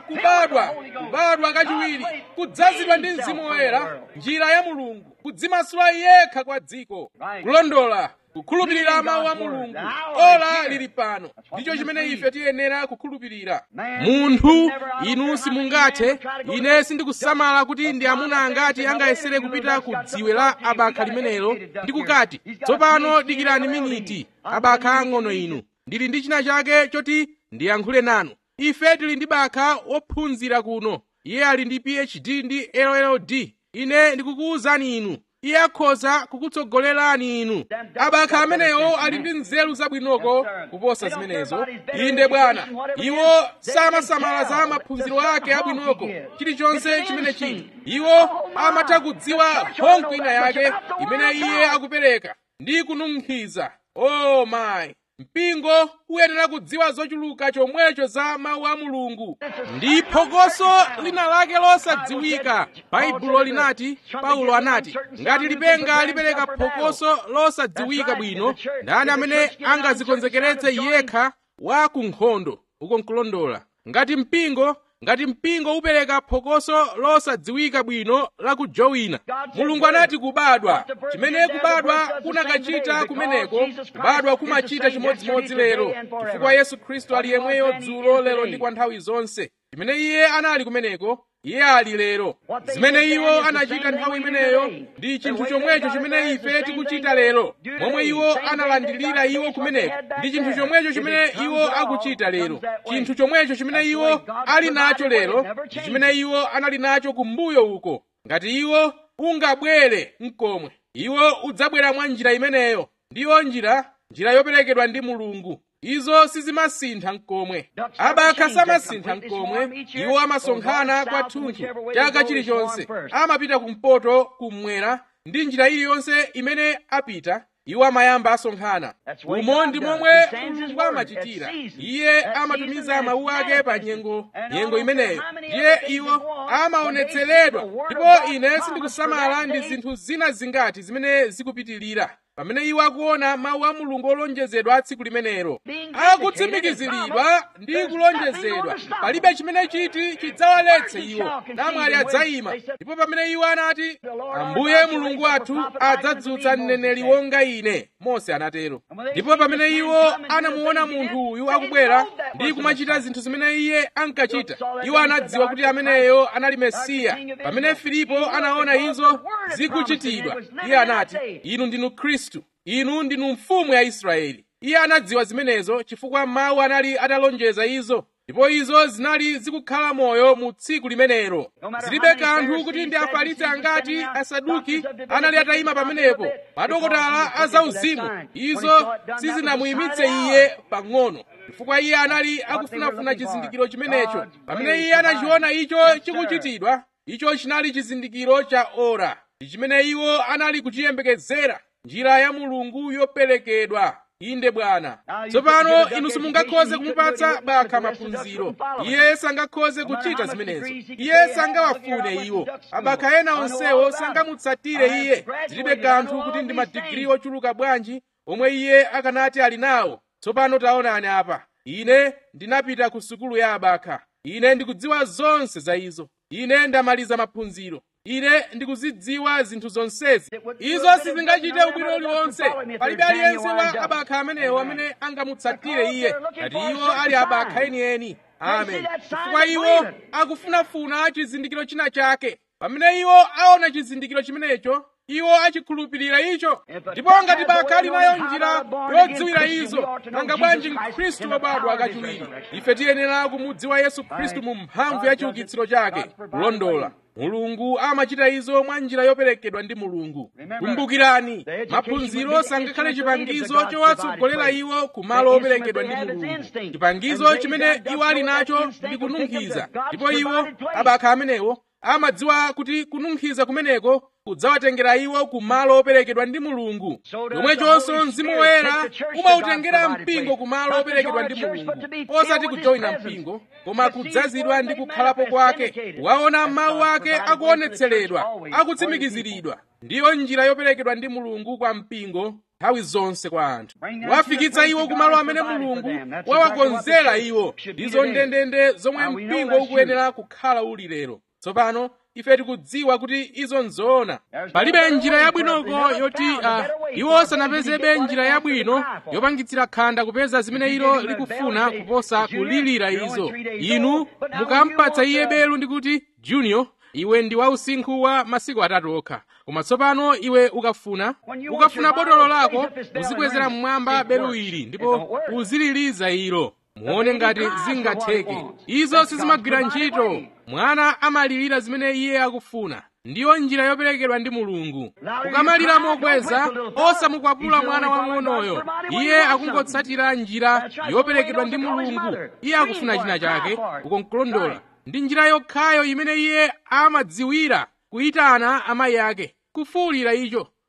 kubadwa kachiwiri, kudzazidwa ndi Mzimu Woyera, njira ya Mulungu, kudzimasula yekha kwa dziko. Kulondola, kukhulupirira mawu a Mulungu. Ola lili pano. Ndicho chimene ife tiyenera kukhulupirira. Munthu, inu simungathe, ine sindikusamala kuti ndi amuna angati angayesere kupita ku dziwe la abakha limenelo ndi kukati, tsopano dikirani miniti, abakha ang'ono inu, ndili ndi china chake choti ndiyankhule nanu. Ife tili ndi bakha wophunzira kuno, iye ali ndi PhD ndi LLD. Ine ndikukuwuzani inu, iye akhoza kukutsogolerani inu. Abakha amenewo ali ndi nzeru zabwinoko kuposa zimenezo. Inde bwana, iwo samasamala za maphunziro ake abwinoko, chilichonse chimene chili. Iwo amatha kudziwa honku ina yake imene iye akupereka ndi kununkhiza. Oh my! mpingo uyenera kudziwa zochuluka chomwecho za mawu a Mulungu. Ndi phokoso lina lake losadziwika. Baibulo linati, Paulo anati, ngati lipenga lipereka phokoso losadziwika bwino, ndani amene angazikonzekeretse yekha wa ku nkhondo? Uko nkulondola. Ngati mpingo upereka phokoso losadziwika bwino la kujowina, Mulungu anati kubadwa. Chimene kubadwa kunakachita kumeneko, kubadwa kumachita chimodzimodzi lero, chifukwa Yesu Khristu ali yemweyo dzulo, lero ndi kwa nthawi zonse. Chimene iye anali kumeneko, iye ali lero. Zimene iwo anachita nthawi imeneyo ndi chinthu chomwecho chimene ife tikuchita lero. Momwe iwo analandilira iwo kumeneko ndi chinthu chomwecho chimene iwo akuchita lero. Chinthu chomwecho chimene iwo ali nacho lero ndi chimene iwo anali nacho kumbuyo uko. Ngati iwo ungabwere mkomwe, iwo udzabwera mwa njira imeneyo. Ndiyo njira yoperekedwa ndi Mulungu. Izo sizimasintha mkomwe. Abakha samasintha mkomwe. Iwo amasonkhana kwathunthu chaka chilichonse. Amapita kumpoto, kummwera, ndi njira iliyonse imene apita, iwo amayamba asonkhana. Umo ndi momwe Mulungu amachitira. Iye amatumiza mawu ake pa nyengo imeneyo. Ndiye iwo amaonetseredwa. Ndipo ine sindikusamala ndi zinthu zina zingati zimene zikupitirira. Pamene iwo akuona mawu a Mulungu olonjezedwa tsiku limenelo, akutsimikiziridwa ndi kulonjezedwa, palibe chimene chiti chidzawaletse iwo. Namwali adzayima. Ndipo pamene iwo anati, Ambuye Mulungu wathu adzadzutsa mneneri wonga ine, Mose anatero. Ndipo pamene iwo anamuona munthu uyu akubwera ndi kumachita zinthu zimene iye ankachita, iwo anadziwa kuti ameneyo anali Mesiya. Pamene Filipo anaona izo zikuchitidwa, iye anati, inu ndinu Khristu, inu ndinu mfumu ya Israeli. Iye anadziwa zimenezo chifukwa mawu anali atalonjeza izo, ndipo izo zinali zikukhala moyo mu tsiku limenelo. Zilibe kanthu kuti ndi Afarisi angati, Asaduki anali atayima pamenepo, madokotala a zauzimu, izo sizinamuyimitse iye pang'ono, chifukwa iye anali akufunafuna chizindikiro chimenecho. Pamene iye anachiona icho chikuchitidwa, icho chinali chizindikiro cha ora, chimene iwo anali kuchiyembekezera, njira ya Mulungu yoperekedwa. Inde Bwana. Tsopano inu simungakhoze kumupatsa bakha maphunziro. Iye sangakhoze kuchita zimenezo. Iye sangawafune iwo. Abakha ena onsewo sangamutsatire iye. Zilibe kanthu kuti ndi madigiri ochuluka bwanji omwe iye akanati ali nawo. Tsopano taonani apa. Ine ndinapita ku sukulu ya abakha. Ine ndikudziwa zonse za izo. Ine ndamaliza maphunziro. Ine ndikuzidziwa zinthu zonsezi. Izo sizingachite ubwino uliwonse. Palibe aliyense wa abakha amenewo amene angamutsatire iye, ngati iwo ali abakha enieni. Amen. Chifukwa iwo akufunafuna chizindikiro china chake. Pamene iwo aona chizindikiro chimenecho, iwo achikhulupirira icho. Ndipo ngati bakha ali nayo njira yodziwira izo, nanga bwanji Mkhristu wobadwa kachiwiri? Ife tiyenera kumudziwa Yesu Khristu mu mphamvu ya chiukitsiro chake. Kulondola, Mulungu amachita izo mwa njira yoperekedwa ndi Mulungu. Kumbukirani, maphunziro sangakhale chipangizo chowatsogolera iwo ku malo operekedwa ndi Mulungu. Chipangizo chimene iwo ali nacho ndi kununkhiza. Ndipo iwo, abakha amenewo, amadziwa kuti kununkhiza kumeneko kudzawatengera iwo ku malo operekedwa ndi Mulungu. Chomwechonso Mzimu Woyera umawutengera mpingo ku malo operekedwa ndi Mulungu, osati kujoyina mpingo, koma kudzazidwa ndi kukhalapo kwake, kuwaona mawu ake akuonetseredwa, akutsimikiziridwa. Ndiyo njira yoperekedwa ndi Mulungu kwa mpingo nthawi zonse kwa anthu, wafikitsa iwo ku malo amene Mulungu wawakonzera iwo. Ndizo ndendende zomwe mpingo ukuyenera kukhala uli lero. Tsopano ife tikudziwa kuti izo nzoona. Palibe njira yabwinoko yoti iwo sanapezebe njira yabwino yopangitsira khanda kupeza zimene ilo likufuna kuposa kulilira izo. Inu mukampatsa iye belu ndi kuti, Junior, iwe ndi wausinkhu wa masiku 3 okha. Koma tsopano iwe ukafuna botolo lako, uzikwezera mmwamba belu ili ndipo uzililiza ilo. Muone ngati zingatheke. Izo sizimagwira ntchito. Mwana amalirira zimene iye akufuna. Ndiyo njira yoperekedwa ndi Mulungu. Ukamalira mokweza, osamukwapula mwana wang'onoyo. Iye akungotsatira njira yoperekedwa ndi Mulungu. Iye akufuna china chake, ukonkulondola. Ndi njira yokhayo imene iye amadziwira kuyitana amayi ake, kufuwulira icho.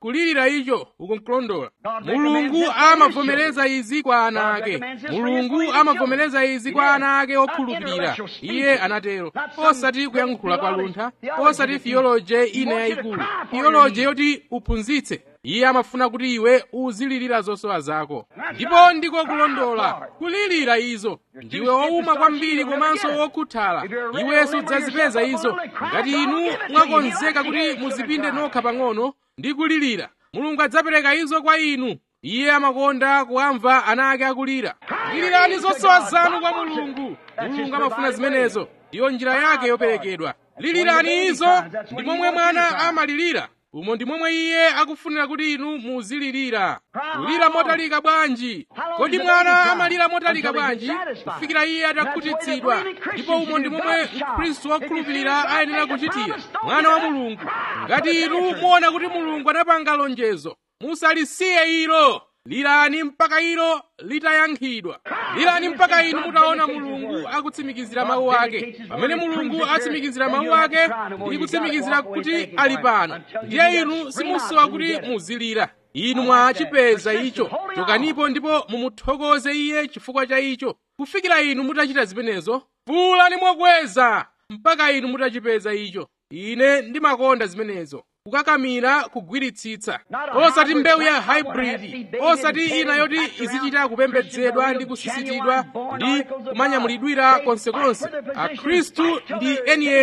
kulirira icho ukunkulondola. Mulungu amavomereza izi kwa ana ake. Mulungu amavomereza izi kwa ana ake okhulupirira. Iye anatero, osati kuyankhula kwa luntha, osati theology ine yayikulu, theology yoti uphunzitse. Iye amafuna kuti iwe uzilirira zosowa zako. Ndipo ndiko kulondola, kulirira izo. Ndiwe wowuma kwambiri komanso wokhuthala, iwe sudzazipeza izo. Ngati inu mwakonzeka kuti muzipinde nokha pang'ono ndi kulirira, Mulungu adzapereka izo kwa inu. Iye amakonda kuwamva ana ake akulira. Lirirani zosowa zanu kwa Mulungu. Mulungu amafuna zimenezo. Iyo njira yake yoperekedwa. Lirirani izo, ndi momwe mwana amalirira. Umo ndi momwe Iye akufunira kuti inu muzilirira. Kulira motalika bwanji? Kodi mwana amalira motalika bwanji? Kufikira Iye atakhutitsidwa. Ndipo umo ndi momwe Mkhristu wokhulupirira ayenera kuchitira. Mwana wa Mulungu. Ngati inu muona kuti Mulungu anapanga lonjezo, musalisiye ilo. Lirani mpaka ilo litayankhidwa. Lirani mpaka inu mutaona Mulungu akutsimikizira mawu ake. Pamene Mulungu atsimikizira mawu ake, ndi kutsimikizira kuti ali pano, ndiye inu simusowa kuti muzilira. Inu mwachipeza icho. Chokanipo ndipo mumuthokoze Iye chifukwa cha icho. Kufikira inu mutachita zimenezo, fuulani mokweza mpaka inu mutachipeza icho. Ine ndimakonda zimenezo. Kukakamira kugwiritsitsa, osati mbewu ya hybrid, osati ina yoti izichita kupembedzedwa ndi kusisitidwa ndi kumanyamulidwira konsekonse. Akhristu ndi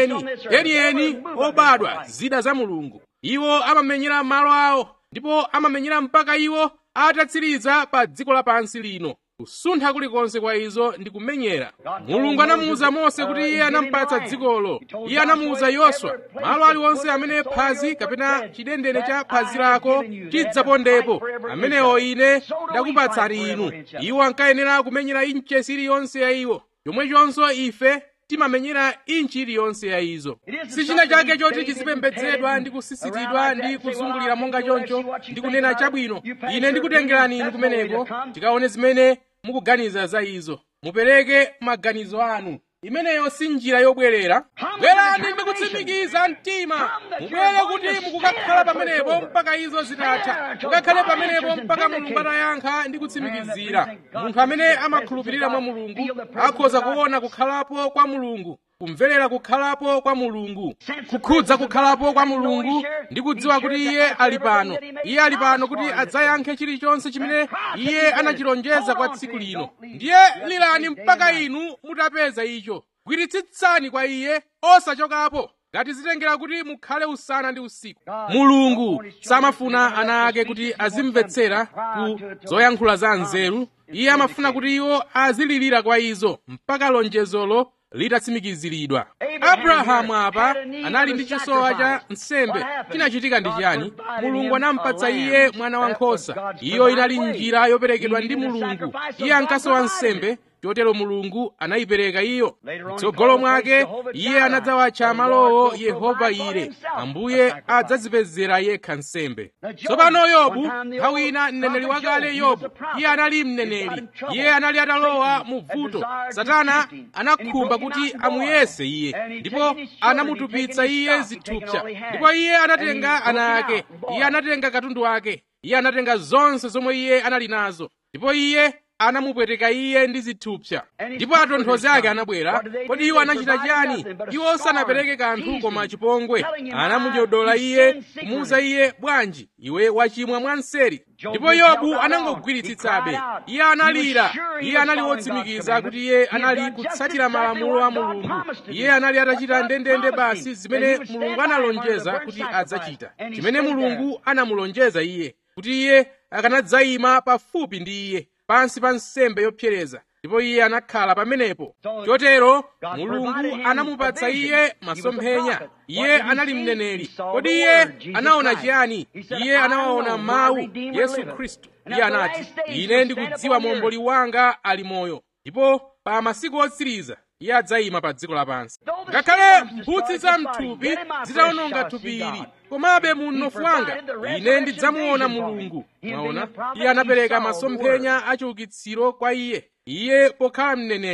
enieni obadwa zida za Mulungu. Iwo amamenyera malo awo, ndipo amamenyera mpaka iwo atatsiriza pa dziko lapansi lino. Kusuntha kulikonse kwa izo ndi kumenyera. Mulungu anamuwuza Mose kuti Iye anampatsa dzikolo. Iye anamuwuza Yoswa, malo aliwonse amene phazi kapena chidendene cha phazi lako chidzapondepo, amenewo Ine ndakupatsani inu. Iwo ankayenera kumenyera inchi iliyonse ya iwo. Chomwechonso ife timamenyera inchi iliyonse ya izo. Si china chake choti chizipembedzedwa ndi kusisitidwa ndi kuzungulira monga choncho ndi kunena chabwino. Ine ndikutengerani inu kumeneko, tikaone zimene mukuganiza za izo. Mupereke maganizo anu. Imeneyo si njira yobwerera. Bwerani ndi kutsimikiza mtima. Mubwere kuti mukukakhala pamenepo mpaka izo zitatha. Mukakhale pamenepo mpaka Mulungu atayankha ndi kutsimikizira. Munthu amene amakhulupirira mwa Mulungu akhoza kuona kukhalapo kwa Mulungu, kumverera kukhalapo kwa Mulungu, kukhudza kukhalapo kwa Mulungu ndi kudziwa kuti Iye ali pano. Iye ali pano kuti adzayankhe chilichonse chimene Iye anachilonjeza kwa tsiku lino. Ndiye lirani mpaka inu mutapeza icho. Gwiritsitsani kwa Iye osachokapo. Ngati zitengera kuti mukhale usana ndi usiku. Mulungu samafuna ana ake kuti azimvetsera ku zoyankhula za nzeru. Iye amafuna kuti iwo azilirira kwa izo mpaka lonjezolo litatsimikiziridwa. Abrahamu apa anali ndi chisowa cha nsembe. Chinachitika ndi chiyani? Mulungu anampatsa iye mwana wankhosa. Iyo inali njira yoperekedwa ndi Mulungu. Iye ankasowa nsembe, chotero Mulungu anayipereka iyo. M'tsogolo mwake Iye anadzawatcha malowo Yehova Yire, Ambuye adzazipezera yekha nsembe. Tsopano Yobu, nthawi ina mneneri wakale Yobu, iye anali mneneri. Iye anali atalowa mu vuto. Satana anakhumba kuti amuyese iye, ndipo anamutupitsa iye zithupsa. Ndipo iye anatenga ana ake, iye anatenga katundu wake, iye anatenga zonse zomwe iye anali nazo, ndipo iye anamupweteka iye ndi zithupsa. Ndipo atonthozi ake anabwera. Kodi iwo anachita chiyani? Iwo sanapereke kanthu koma chipongwe. Anamunyodola iye, kumuwuza iye, bwanji iwe wachimwa mwanseri. Ndipo Yobu anangogwiritsitsabe. Iye analira. Iye anali wotsimikiza kuti iye anali kutsatira malamulo a Mulungu. Iye anali atachita ndendende basi zimene Mulungu analonjeza kuti adzachita, chimene Mulungu anamulonjeza iye, kuti iye akanadzayima pafupi ndi iye pansi pa nsembe yopsereza, ndipo iye anakhala pamenepo. Chotero Mulungu anamupatsa iye masomphenya. Iye anali mneneri. Kodi iye anaona chiyani? Iye anawaona mawu, Yesu Khristu. Iye anati, ine ndikudziwa momboli wanga ali moyo, ndipo pa masiku otsiriza iye adzayima pa dziko lapansi. Ngakhale mphutsi za mthupi zitawononga thupi ili, komabe mu mnofu wanga ine ndidzamuona Mulungu. Mwaona, iye anapereka masomphenya achiukitsiro kwa iye. Iye pokhala mneneri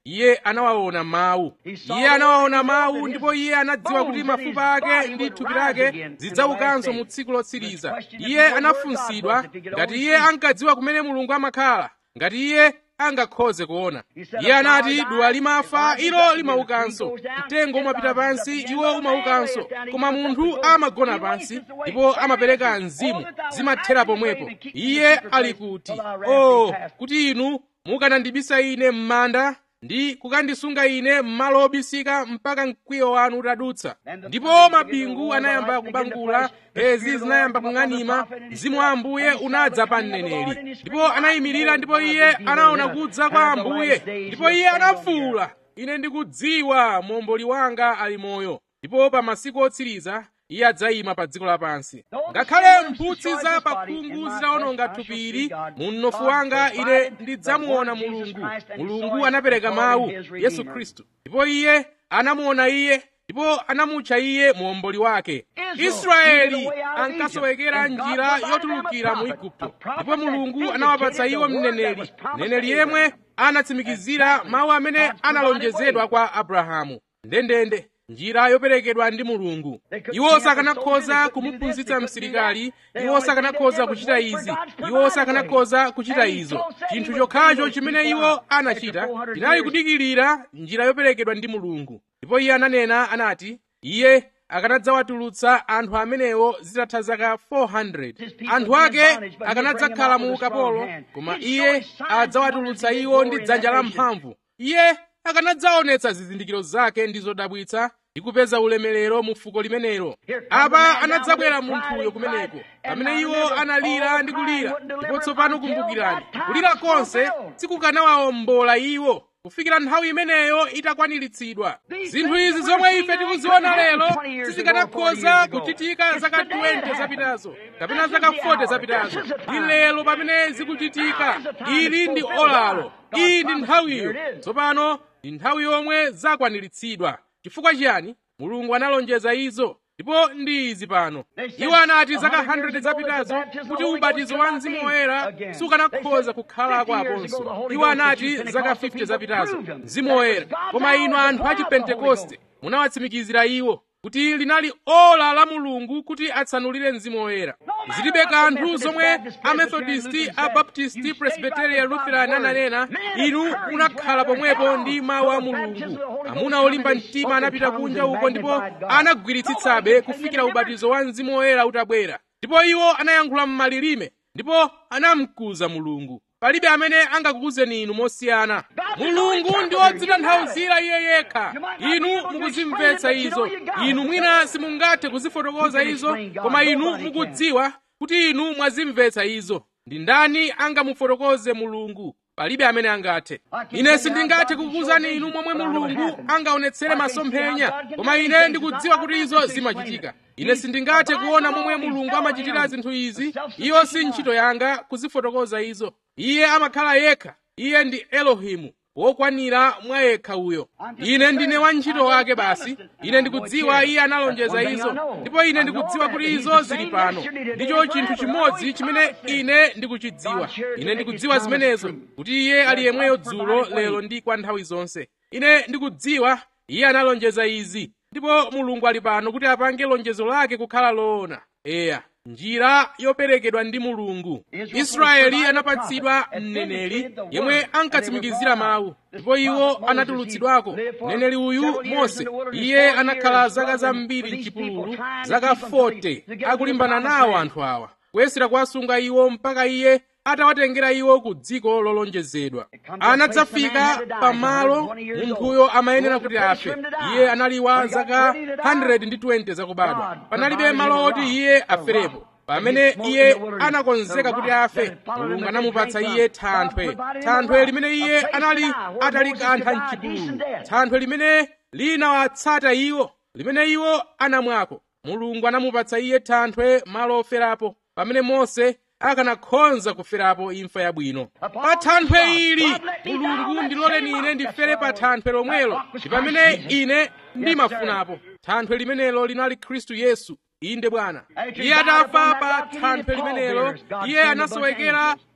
iye anawaona mawu. Iye anawaona mawu ndipo iye anadziwa kuti mafupa ake ndi thupi lake zidzaukanso mu tsiku lotsiriza. Iye anafunsidwa ngati iye ankadziwa kumene Mulungu amakhala, ngati iye angakhoze kuona. Iye anati duwa limafa ilo limaukanso, mtengo umapita pansi iwo umaukanso, koma munthu amagona pansi ndipo amapereka mzimu, zimathera pomwepo. Iye ali kuti, kuti inu mukanandibisa ine m'manda ndi kukandisunga ine m'malo obisika mpaka mkwiyo wanu utadutsa. Ndipo mabingu anayamba kubangula, ezi zinayamba kung'anima, mzimu wa Ambuye unadza pa mneneri. Ndipo anayimirira ndipo iye anaona kudza kwa Ambuye. Ndipo iye anafuwula, ine ndikudziwa momboli wanga ali moyo, ndipo pa masiku otsiriza iye adzayima pa dziko lapansi. Ngakhale mphutsi za pakhungu zitawononga thupi ili, mu mnofu wanga ine ndidzamuona Mulungu. Mulungu anapereka mawu, Yesu Khristu, ndipo iye anamuona iye, ndipo anamutcha iye muomboli wake. Israeli ankasowekera njira yotulukira mu Igupto, ndipo Mulungu anawapatsa iwo mneneri, mneneri yemwe anatsimikizira mawu amene analonjezedwa kwa Abrahamu. Ndendende njira yoperekedwa ndi Mulungu. Iwo sakanakhoza kumuphunzitsa msilikali, iwo sakanakhoza kuchita izi, iwo sakanakhoza kuchita izo. Chinthu chokhacho chimene iwo anachita chinali kudikirira njira yoperekedwa ndi Mulungu. Ndipo iye ananena, anati iye akanadzawatulutsa anthu amenewo zitatha zaka 400. Anthu ake akanadzakhala mu ukapolo, koma iye adzawatulutsa iwo ndi dzanja lamphamvu. Iye akanadzaonetsa zizindikiro zake ndi zodabwitsa ndi kupeza ulemerero mu fuko limenelo. Apa anadzabwera munthuyo kumeneko pamene iwo analira ndi kulira. Ndipo tsopano kumbukirani, kulira konse sikukanawawombola iwo kufikira nthawi imeneyo itakwaniritsidwa. Zinthu izi zomwe ife tikuziona lero sizikanakhoza kuchitika zaka 20 zapitazo kapena zaka 40 zapitazo. Ndi lero pamene zikuchitika. Ili ndi olalo, iyi ndi nthawiyo. Tsopano ndi nthawi yomwe zakwaniritsidwa. Chifukwa chiyani? Mulungu analonjeza izo, ndipo ndi izi pano. Iwo anati zaka 100 zapitazo kuti ubatizo wa Mzimu Woyera sukanakhoza kukhalako aponso. Iwo anati zaka 50 zapitazo Mzimu Woyera, koma inu anthu a Chipentekoste munawatsimikizira iwo kuti linali ola la Mulungu kuti atsanulire Mzimu Woyera. Zilibe kanthu zomwe Amethodisti, Abaptisti, Presbyterian, Lutheran ananena, inu munakhala pomwepo ndi mawu a Mulungu. Amuna olimba mtima anapita kunja uko ndipo anagwiritsitsabe kufikira ubatizo wa Mzimu Woyera utabwera. Ndipo iwo anayankhula m'malilime ndipo anamkuza Mulungu. Palibe amene angakukuzeni inu mosiyana. Mulungu ndi wodzitanthauzira iye yekha. Inu mukuzimvetsa izo. Inu mwina simungathe kuzifotokoza izo, koma inu mukudziwa kuti inu mwazimvetsa izo. Ndi ndani angamufotokoze Mulungu? Palibe amene angathe. Ine sindingathe kukuwuzani inu momwe Mulungu angaonetsere masomphenya, koma ine ndikudziwa kuti izo zimachitika. Ine sindingathe kuona momwe Mulungu amachitira zinthu izi. Iyo si ntchito yanga kuzifotokoza izo. Iye amakhala yekha. Iye ndi Elohimu, wokwanira mwa yekha uyo. Ine ndine wantchito wake basi. Ine ndikudziwa iye analonjeza izo, ndipo ine ndikudziwa kuti izo zili pano. Ndicho chinthu chimodzi chimene ine ndikuchidziwa. Ine ndikudziwa zimenezo, kuti iye ali yemweyo dzulo, lero ndi kwa nthawi zonse. Ine ndikudziwa iye analonjeza izi, ndipo Mulungu ali pano kuti apange lonjezo lake kukhala loona. Eya, njira yoperekedwa ndi Mulungu. Israeli anapatsidwa mneneri yemwe ankatsimikizira mawu, ndipo iwo anatulutsidwako. Mneneri uyu Mose, iye anakhala zaka zambiri m'chipululu, zaka 40 akulimbana nawo anthu awa, kuyesera kuwasunga iwo mpaka iye atawatengera iwo ku dziko lolonjezedwa. Anadzafika pamalo munthuyo amayenera kuti afe. Iye anali wa zaka 120 zakubadwa. Panalibe malo oti iye aferepo. Pamene iye anakonzeka kuti afe, Mulungu anamupatsa iye thanthwe limene iye anali atalikantha m'chipululu, thanthwe limene linawatsata iwo, limene iwo anamwako. Mulungu anamupatsa iye thanthwe malo oferapo, pamene Mose akanakhoza kuferapo imfa yabwino. Pa thanthwe ili, Mulungu ndiloleni ine ndifere pa thanthwe lomwelo, ndi pamene ine ndimafunapo. Thanthwe limenelo linali Khristu Yesu. Inde Bwana. Iye atafa pa thanthwe limenelo, iye anasowekera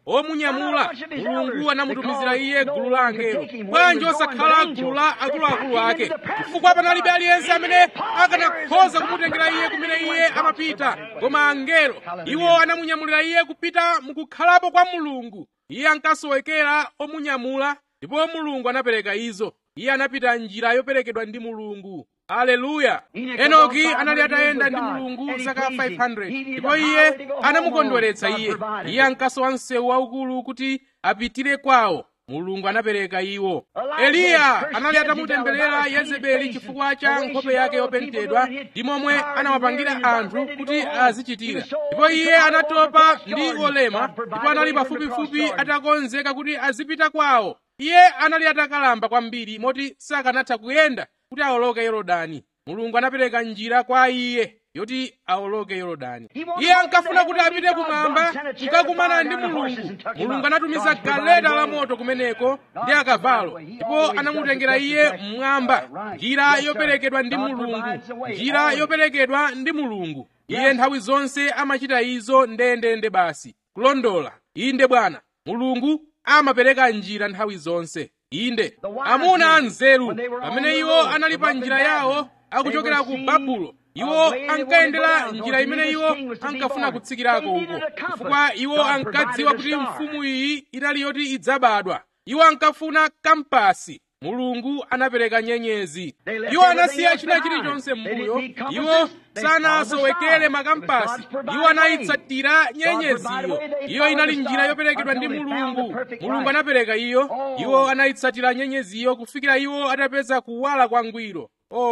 omunyamula, Mulungu anamutumizira iye gulu la angelo. Bwanji osakhala gulu la akuluakulu ake, chifukwa panalibe aliyense amene akanakhoza kumutengera iye kumene iye amapita, koma angelo. Iwo anamunyamulira iye kupita mukukhalapo kwa Mulungu. Iye ankasowekera omunyamula, ndipo Mulungu anapereka izo. Iye anapita njira yoperekedwa ndi Mulungu. Haleluya! Enoki anali atayenda ndi Mulungu zaka 500, ndipo iye anamukondweretsa iye. Iye ankasowa msewu waukulu kuti apitire kwawo. Mulungu anapereka iwo. Eliya anali atamutemberera Yezebeli chifukwa cha nkhope yake yopentedwa ndi momwe anawapangira anthu kuti azichitira. Ndipo iye anatopa ndi olema, ndipo anali pafupifupi atakonzeka kuti azipita kwawo. Iye anali atakalamba kwambiri moti sakanatha kuyenda kuti awoloke Yorodani. Mulungu anapereka njira kwa iye yoti awoloke Yorodani. Iye ankafuna kuti apite kumwamba kukakumana ndi Mulungu. Mulungu anatumiza galeta la moto kumeneko ndi akavalo, ndipo anamutengera iye mmwamba. Njira yoperekedwa ndi Mulungu, njira yoperekedwa ndi Mulungu. Iye nthawi zonse amachita izo ndendende basi, kulondola. Inde Bwana, Mulungu amapereka njira nthawi zonse. Inde, amuna anzeru pamene iwo anali pa njira yawo akuchokera ku Babulo, iwo ankayendera njira imene iwo ankafuna kutsikirako uko, chifukwa iwo ankadziwa kuti mfumu iyi inali yoti idzabadwa. Iwo ankafuna kampasi. Mulungu anapereka nyenyezi. Iwo anasiya china chilichonse m'mbuyo. Iwo sanasowekere makampasi. Iwo anayitsatira nyenyeziyo. Iyo inali njira yoperekedwa ndi Mulungu. Mulungu anapereka iyo. Iwo anayitsatira nyenyeziyo kufikira iwo atapeza kuwala kwangwiro.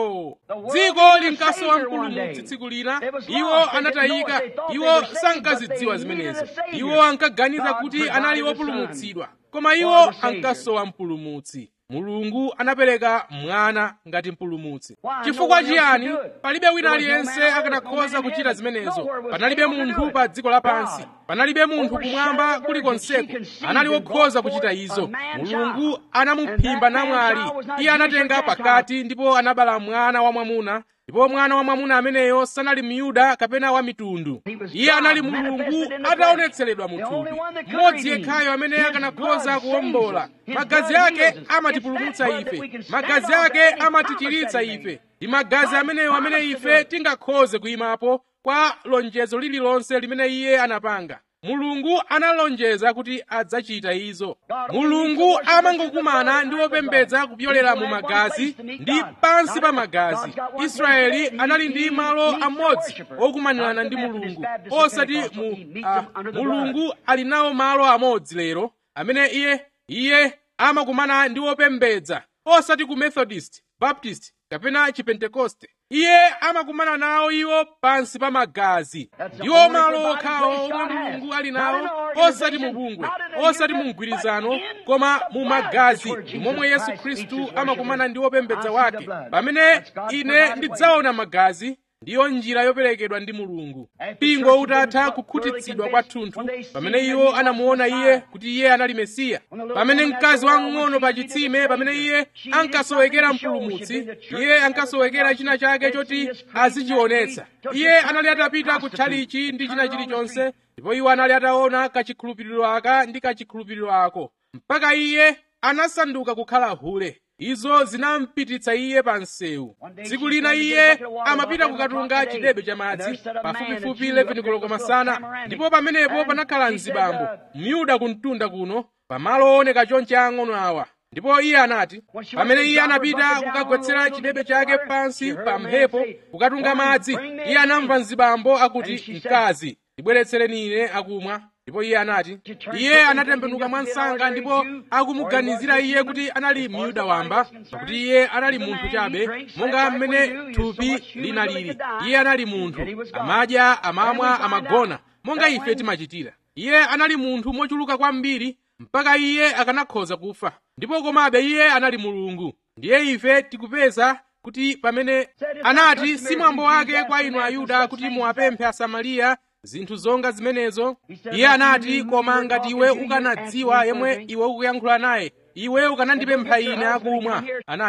Dziko linkasowa mpulumutsi tsiku lina. Iwo anatayika. Iwo sankazidziwa zimenezo. Iwo ankaganiza kuti anali opulumutsidwa, koma iwo ankasowa mpulumutsi. Mulungu anapereka mwana ngati mpulumutsi. Chifukwa chiyani? Palibe wina aliyense akanakhoza kuchita zimenezo. Panalibe munthu pa dziko lapansi, panalibe munthu kumwamba kulikonseko anali wokhoza kuchita izo. Mulungu anamuphimba namwali. Iye anatenga pakati ndipo anabala mwana wamwamuna, ndipo mwana wamwamuna ameneyo sanali Myuda kapena wa mitundu. Iye anali Mulungu ataonetseredwa mu thupi, mmodzi yekhayo amene akanakhoza kuwombola. Magazi ake amatipulumutsa ife, magazi ake amatichiritsa ife. Ndi magazi ameneyo amene ife tingakhoze kuyimapo kwa lonjezo lililonse limene iye anapanga. Mulungu analonjeza kuti adzachita izo. Mulungu amangokumana ndi wopembedza kupyolera mu magazi ndi pansi pa magazi. Israeli anali ndi malo amodzi okumanirana ndi Mulungu, osati Mulungu ali nawo malo amodzi lero amene iye amakumana ndi wopembedza, osati ku Methodist, Baptist kapena Chipentekoste. Iye amakumana nawo iwo pansi pa magazi. Iwo malo okhawo omwe Mulungu ali nawo, osati mu bungwe, osati mu mgwirizano, koma mu magazi. Momwe Yesu Khristu amakumana ndi wopembedza wake. Pamene ine ndidzaona magazi, ndiyo njira yoperekedwa ndi Mulungu. Mpingo utatha kukhutitsidwa kwathunthu, pamene iwo anamuona iye kuti iye anali Mesiya. Pamene mkazi wamng'ono pa chitsime, pamene iye ankasowekera mpulumutsi, iye ankasowekera china chake choti azichionetsa. Iye anali atapita kutchalichi ndi china chilichonse, ndipo iwo anali ataona kachikhulupiriro aka ndi kachikhulupiriro ako, mpaka iye anasanduka kukhala hule. Izo zinampititsa iye pa msewu. Tsiku lina iye amapita kukatunga chidebe cha madzi pafupifupi 11 koloko masana, ndipo pamenepo panakhala mzibambo Myuda kumtunda kuno, pamalo ooneka chonchi ang'ono awa. Ndipo iye anati, pamene iye anapita kukagwetsera chidebe chake pansi pa mphepo kukatunga madzi, iye anamva mzibambo akuti, mkazi, ndibweretsereni ine akumwa. Ndipo iye anati, iye anatembenuka mwansanga ndipo akumuganizira iye kuti anali Myuda wamba, pakuti iye anali munthu chabe, monga mmene thupi linalili. Iye anali munthu, amadya, amamwa, amagona, monga ife timachitira. Iye anali munthu mochuluka kwambiri mpaka iye akanakhoza kufa, ndipo komabe iye anali Mulungu. Ndiye ife tikupeza kuti pamene anati si mwambo wake kwa inu Ayuda kuti muwapemphe Asamariya zinthu zonga zimenezo, iye anati, koma ngati iwe ukanadziwa yemwe iwe ukuyankhula naye, iwe ukanandipempha ine akumwa. Anati,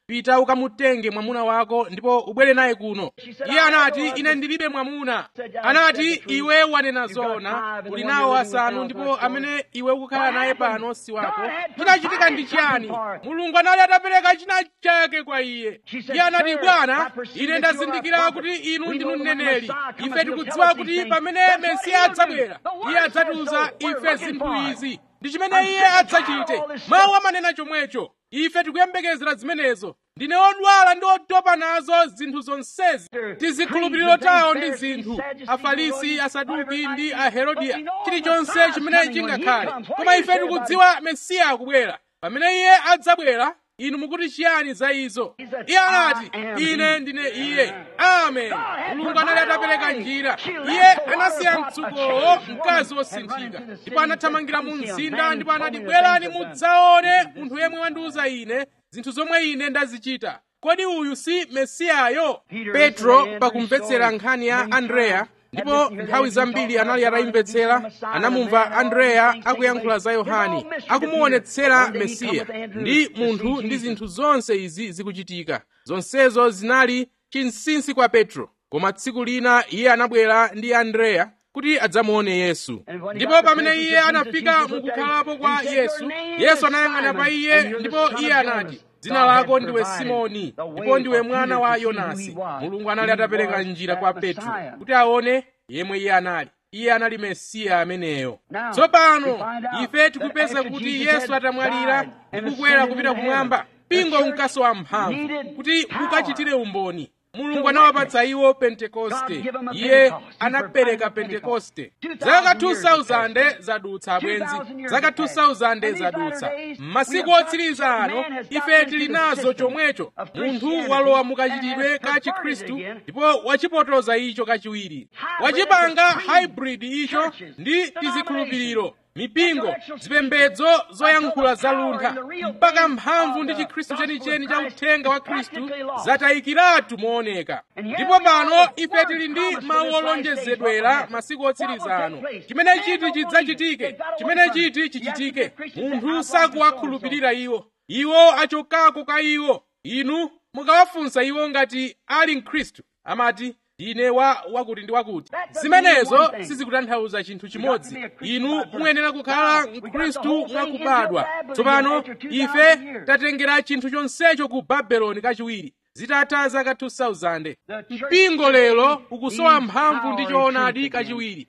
pita ukamutenge mwamuna wako ndipo ubwere naye kuno. Iye anati, ine ndilibe mwamuna. Anati, iwe wanena zoona, uli nawo asanu ndipo amene iwe ukukhala naye pano si wako. Chinachitika ndi chiyani? Mulungu anali atapereka china chake kwa iye. Iye anati, Bwana, ine ndazindikira kuti inu ndinu mneneri. Ife tikudziwa kuti pamene Mesiya adzabwera, iye adzatiuza ife zinthu izi ndi chimene iye adzachite. Mawu amanena chomwecho. Ife tikuyembekezera zimenezo. Ndine odwala ndi otopa nazo zinthu zonsezi. Tizikhulupiriro tawo ndi zinthu, Afarisi, Asaduki ndi Aherodiya, chilichonse chimene chingakhale. Koma ife tikudziwa Mesiya akubwera. Pamene iye adzabwera, inu mukuti chiyani za izo? Iye anati, ine ndine iye. Amen. Mulungu anali atapereka njira. Iye anasiya mtsukowo, mkazi wosinthika, ndipo anathamangira mu mzinda ndipo anati, bwerani mudzaone munthu yemwe wandiuza ine zinthu zomwe ine ndazichita. Kodi uyu si Mesiyayo? Petro, pakumvetsera nkhani ya Andreya, ndipo nthawi zambiri anali atayimvetsera, anamumva Andreya akuyankhula za Yohane, akumuonetsera Mesiya ndi munthu ndi zinthu zonse izi zikuchitika. Zonsezo zinali chinsinsi kwa Petro. Koma tsiku lina iye anabwera ndi Andreya kuti adzamuone Yesu. Ndipo pamene iye anafika mukukhalapo kwa Yesu, Yesu anayang'ana pa iye ndipo iye anati, dzina lako ndiwe Simoni, ndipo ndiwe mwana wa Yonasi. Mulungu anali atapereka njira kwa Petro kuti aone yemwe iye anali. Iye anali Mesiya ameneyo. Tsopano ife tikupeza kuti Yesu atamwalira ndi kukwera kupita kumwamba, mpingo unkasowa mphamvu kuti ukachitire umboni. Mulungu anawapatsa iwo Pentekoste. Iye anapereka Pentekoste. Zaka 2000 zadutsa abwenzi. Zaka 2000 zadutsa. M'masiku otsiriza ano ife tili nazo chomwecho. Munthu walowa mukachitidwe ka Chikhristu ndipo wachipotoza icho kachiwiri. Wachipanga hybrid icho ndi tizikhulupiriro, mipingo, zipembedzo zoyankhula zaluntha, mpaka mphamvu ndi Chikhristu chenicheni cha uthenga wa Khristu zatayikiratu mooneka. Ndipo pano ife tili ndi mawu olonjezedwera masiku otsiriza ano. Chimene chiti chidzachitike, chimene chiti chichitike. Munthu sakuwakhulupirira iwo. Iwo achokako ka iwo. Inu mukawafunsa iwo ngati ali mkhristu, amati, ine wakuti ndi wakuti. Zimenezo sizikutanthauza chinthu chimodzi. Inu muyenera kukhala mkhristu mwakubadwa. Tsopano ife tatengera chinthu chonsecho ku Babeloni kachiwiri, zitatha zaka 2000. Mpingo lero ukusowa mphamvu ndi choonadi kachiwiri.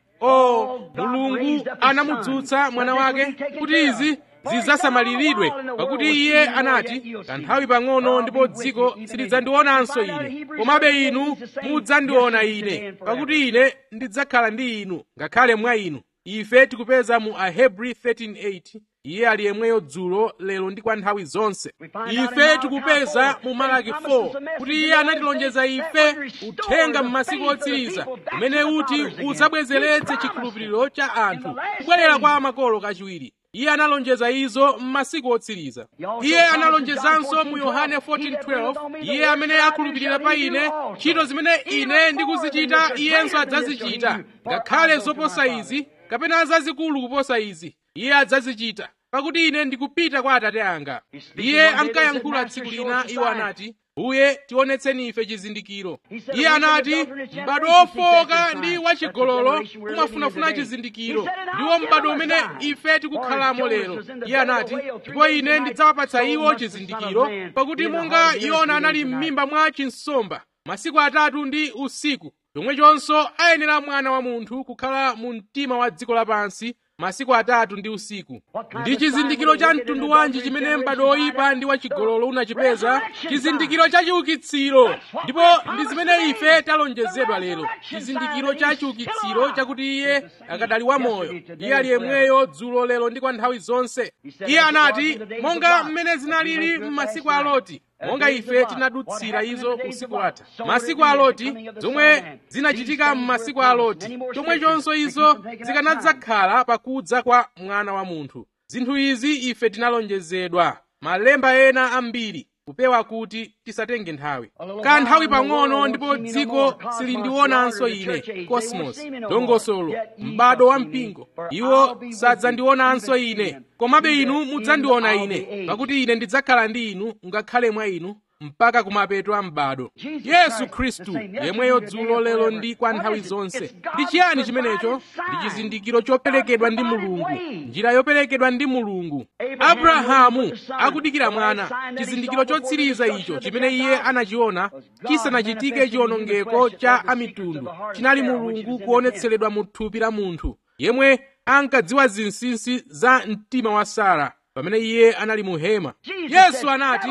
Mulungu anamudzutsa mwana wake kuti izi zidzasamaliridwe, pakuti iye anati, kanthawi pang'ono ndipo dziko silidzandionanso ine, komabe inu mudzandiona ine, pakuti ine ndidzakhala ndi inu ngakhale mwa inu. Ife tikupeza mu Ahebri 13:8, iye ali yemweyo dzulo lero ndi kwa nthawi zonse. Ife tikupeza mu Malaki 4 kuti iye anatilonjeza ife uthenga m'masiku otsiriza umene uti udzabwezeretse chikhulupiriro cha anthu kubwerera kwa makolo kachiwiri. Iye analonjeza izo m'masiku otsiriza. Iye analonjezanso mu Yohane 14:12, iye amene akhulupirira pa ine, ntchito zimene ine ndikuzichita iyenso adzazichita, ngakhale zoposa izi kapena zazikulu kuposa izi iye adzazichita, pakuti ine ndikupita kwa Atate anga. Iye ankayankhula tsiku lina, iwo anati, Mbuye tionetseni ife chizindikiro. Iye anati, m'bado ofowoka ndi wachigololo umafunafuna chizindikiro, ndiwo m'bado umene ife tikukhalamo lero. Iye anati, ndipo ine ndidzawapatsa iwo chizindikiro, pakuti monga Yona anali m'mimba mwa chinsomba masiku 3 ndi usiku, chomwechonso ayenera Mwana wa Munthu kukhala mu mtima wa dziko lapansi masiku 3 ndi usiku. Ndi chizindikiro cha mtundu wanji chimene m'bado oyipa ndi wachigololo unachipeza? Chizindikiro cha chiukitsiro. Ndipo ndi zimene ife talonjezedwa lero, chizindikiro cha chiukitsiro chakuti iye akadali wamoyo. Iye ali yemweyo dzulo lero ndi kwa nthawi zonse. Iye anati, monga mmene zinalili m'masiku a Loti, monga ife tinadutsira izo usiku watha. Masiku a Loti, zomwe zinachitika m'masiku a Loti, chomwechonso izo zikanadzakhala pakudza kwa Mwana wa Munthu. Zinthu izi ife tinalonjezedwa. Malemba ena ambiri kupewa kuti tisatenge nthawi. Kanthawi pang'ono ndipo dziko silindionanso ine, Cosmos, dongosolo, m'bado wa mpingo. Iwo sadzandionanso ine, komabe inu mudzandiona ine, pakuti ine ndidzakhala ndi inu ngakhale mwa inu, mpaka kumapeto a m'bado. Yesu Khristu yemweyo dzulo lero ndi kwa nthawi zonse. Ndi chiyani chimenecho? Ndi chizindikiro choperekedwa ndi Mulungu, njira yoperekedwa ndi Mulungu. Abrahamu akudikira mwana, chizindikiro chotsiriza icho chimene iye anachiona chisanachitike chiwonongeko cha amitundu, chinali Mulungu kuonetseredwa mu thupi la munthu, yemwe ankadziwa zinsinsi za mtima wa Sara pamene iye anali mu hema. Yesu anati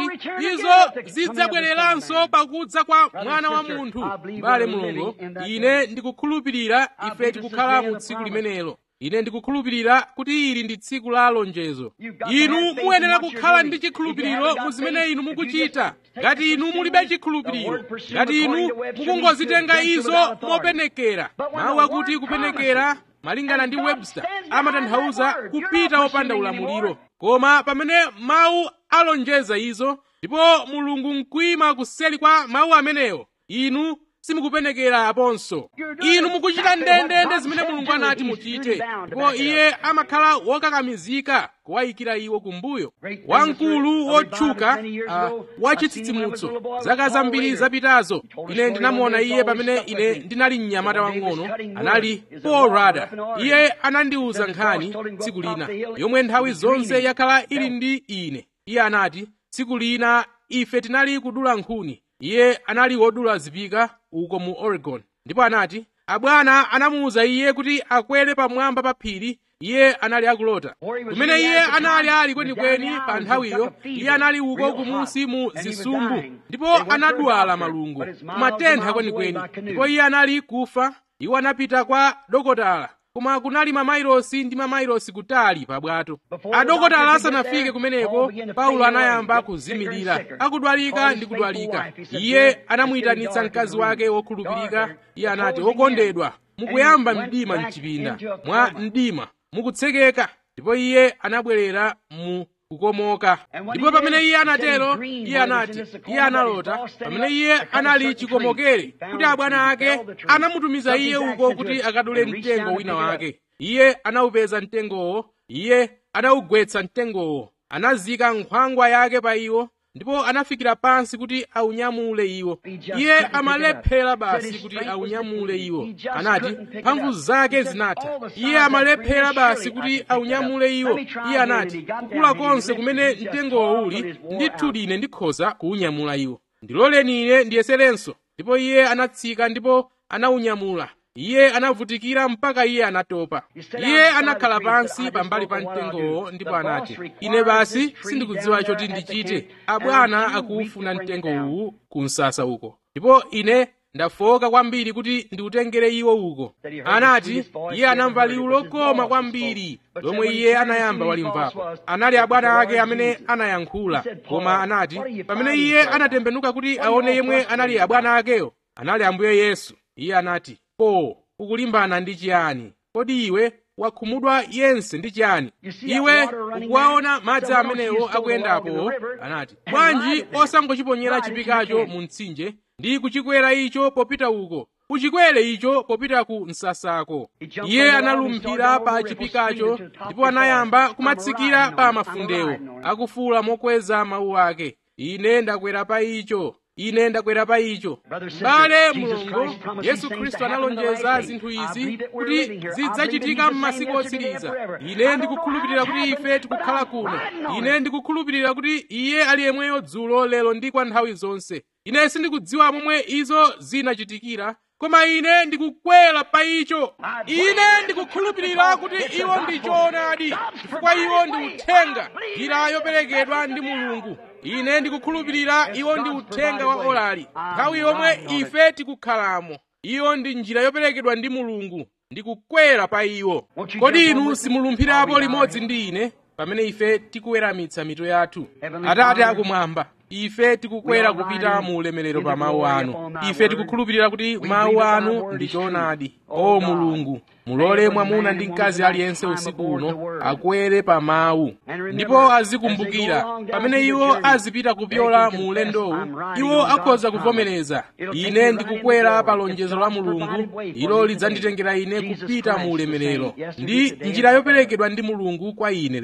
izo zidzabwereranso pakudza kwa mwana wa munthu. M'bale mulongo, ine ndikukhulupirira ife tikukhala mu tsiku limenelo. Ine ndikukhulupirira kuti ili ndi tsiku la lonjezo. Inu muyenera kukhala ndi chikhulupiriro mu zimene inu mukuchita. Ngati inu mulibe chikhulupiriro, ngati inu mukungozitenga izo mopenekera, mawu akuti kupenekera malingana ndi Webster amatanthauza kupita opanda ulamuliro. Koma pamene mawu alonjeza izo, ndipo Mulungu mkuyima kuseli kwa mawu amenewo, inu simukupenekera aponso. Inu mukuchita ndendende zimene Mulungu anati muchite, ndipo iye amakhala wokakamizika kuwayikira iwo kumbuyo. Wamkulu wotchuka wachitsitsimutso zaka zambiri zapitazo, ine ndinamuona iye pamene ine ndinali mnyamata wang'ono, anali Paul Rada. Iye anandiwuza nkhani tsiku lina yomwe nthawi zonse yakhala ili ndi ine. Iye anati tsiku lina ife tinali kudula nkhuni. Iye anali wodula zipika uko mu Oregon, ndipo anati abwana anamuwuza iye kuti akwere pamwamba pa phiri. Iye anali akulota. Kumene iye anali ali kwenikweni pa nthawiyo, iye anali uko kumusi mu zisumbu, ndipo anadwala malungo kumatentha kwenikweni, ndipo iye anali kufa. Iwo anapita kwa dokotala, koma kunali mamailosi ndi mamailosi kutali pa bwato. Adokotala asanafike kumeneko, Paulo anayamba kuzimirira, akudwalika ndi kudwalika. Iye anamuyitanitsa mkazi wake wokhulupirika. Iye anati, wokondedwa, mukuyamba mdima mchipinda, mwa mdima mukutsekeka. Ndipo iye anabwerera mu kukomoka. Ndipo pamene iye anatero, iye anati iye analota pamene iye anali chikomokere kuti abwana ake anamutumiza iye uko kuti akadule mtengo wina wake. Iye anawupeza mtengowo, iye anawugwetsa mtengowo, anazika nkhwangwa yake pa iwo, ndipo anafikira pansi kuti aunyamule iwo. Iye amalephera basi kuti aunyamule iwo. Anati mphamvu zake zinatha. Iye amalephera basi kuti aunyamule iwo. Iye anati kukula konse kumene mtengowo uli, ndithu ine ndikhoza kuunyamula iwo. Ndiloleni ine ndiyeserenso. Ndipo iye anatsika ndipo anaunyamula. Iye anavutikira mpaka iye anatopa. Iye anakhala pansi pambali pa mtengowo, ndipo anati ine basi sindikudziwa choti ndichite. Abwana akuufuna mtengo uwu ku msasa uko, ndipo ine ndafoka kwambiri kuti ndiutengere iwo uko. Anati iye anamva liwu lokoma kwambiri lomwe iye anayamba walimvapo. Anali abwana ake amene anayankhula, koma anati pamene iye anatembenuka kuti aone yemwe anali abwana akeyo, anali Ambuye Yesu. Iye anati ukulimbana ndi chiyani? Kodi iwe wakhumudwa yense ndi chiyani? Iwe ukuwaona madzi amenewo akuyendapo? Anati bwanji osangochiponyera chipikacho mu mtsinje ndi kuchikwera icho popita uko, uchikwere icho popita ku msasako. Iye analumphira pa chipikacho ndipo anayamba kumatsikira pa mafundewo, akufuwula mokweza mawu ake, ine ndakwera pa icho, ine ndakwera pa icho. Bale mulungu, Yesu Khristu analonjeza zinthu izi kuti zidzachitika m'masiku otsiriza. Ine ndikukhulupirira kuti ife tikukhala kuno. Ine ndikukhulupirira kuti iye ali yemweyo dzulo, lero ndi kwa nthawi zonse. Ine sindikudziwa momwe izo zinachitikira, koma ine ndikukwera pa icho. Ine ndikukhulupirira kuti iwo ndi choonadi, chifukwa iwo ndi uthenga, njira yoperekedwa ndi Mulungu. Ine ndikukhulupirira iwo ndi uthenga wa olali, nthawi yomwe ife tikukhalamo. Iwo ndi njira yoperekedwa ndi Mulungu, ndikukwera pa iwo. Kodi inu simulumphirapo limodzi ndi ine pamene ife tikuweramitsa mitu yathu? Atate akumwamba, ife tikukwera kupita mu ulemerero pa mawu anu. Ife tikukhulupirira kuti mawu anu ndi choonadi. O Mulungu, mulole mwamuna ndi mkazi aliyense usiku uno akwere pa mawu, ndipo azikumbukira pamene iwo azipita kupyola mu ulendowu, iwo akhoza kuvomereza ine ndikukwera pa lonjezo la Mulungu. Ilo lidzanditengera ine kupita mu ulemerero ndi njira yoperekedwa ndi Mulungu kwa ine lero.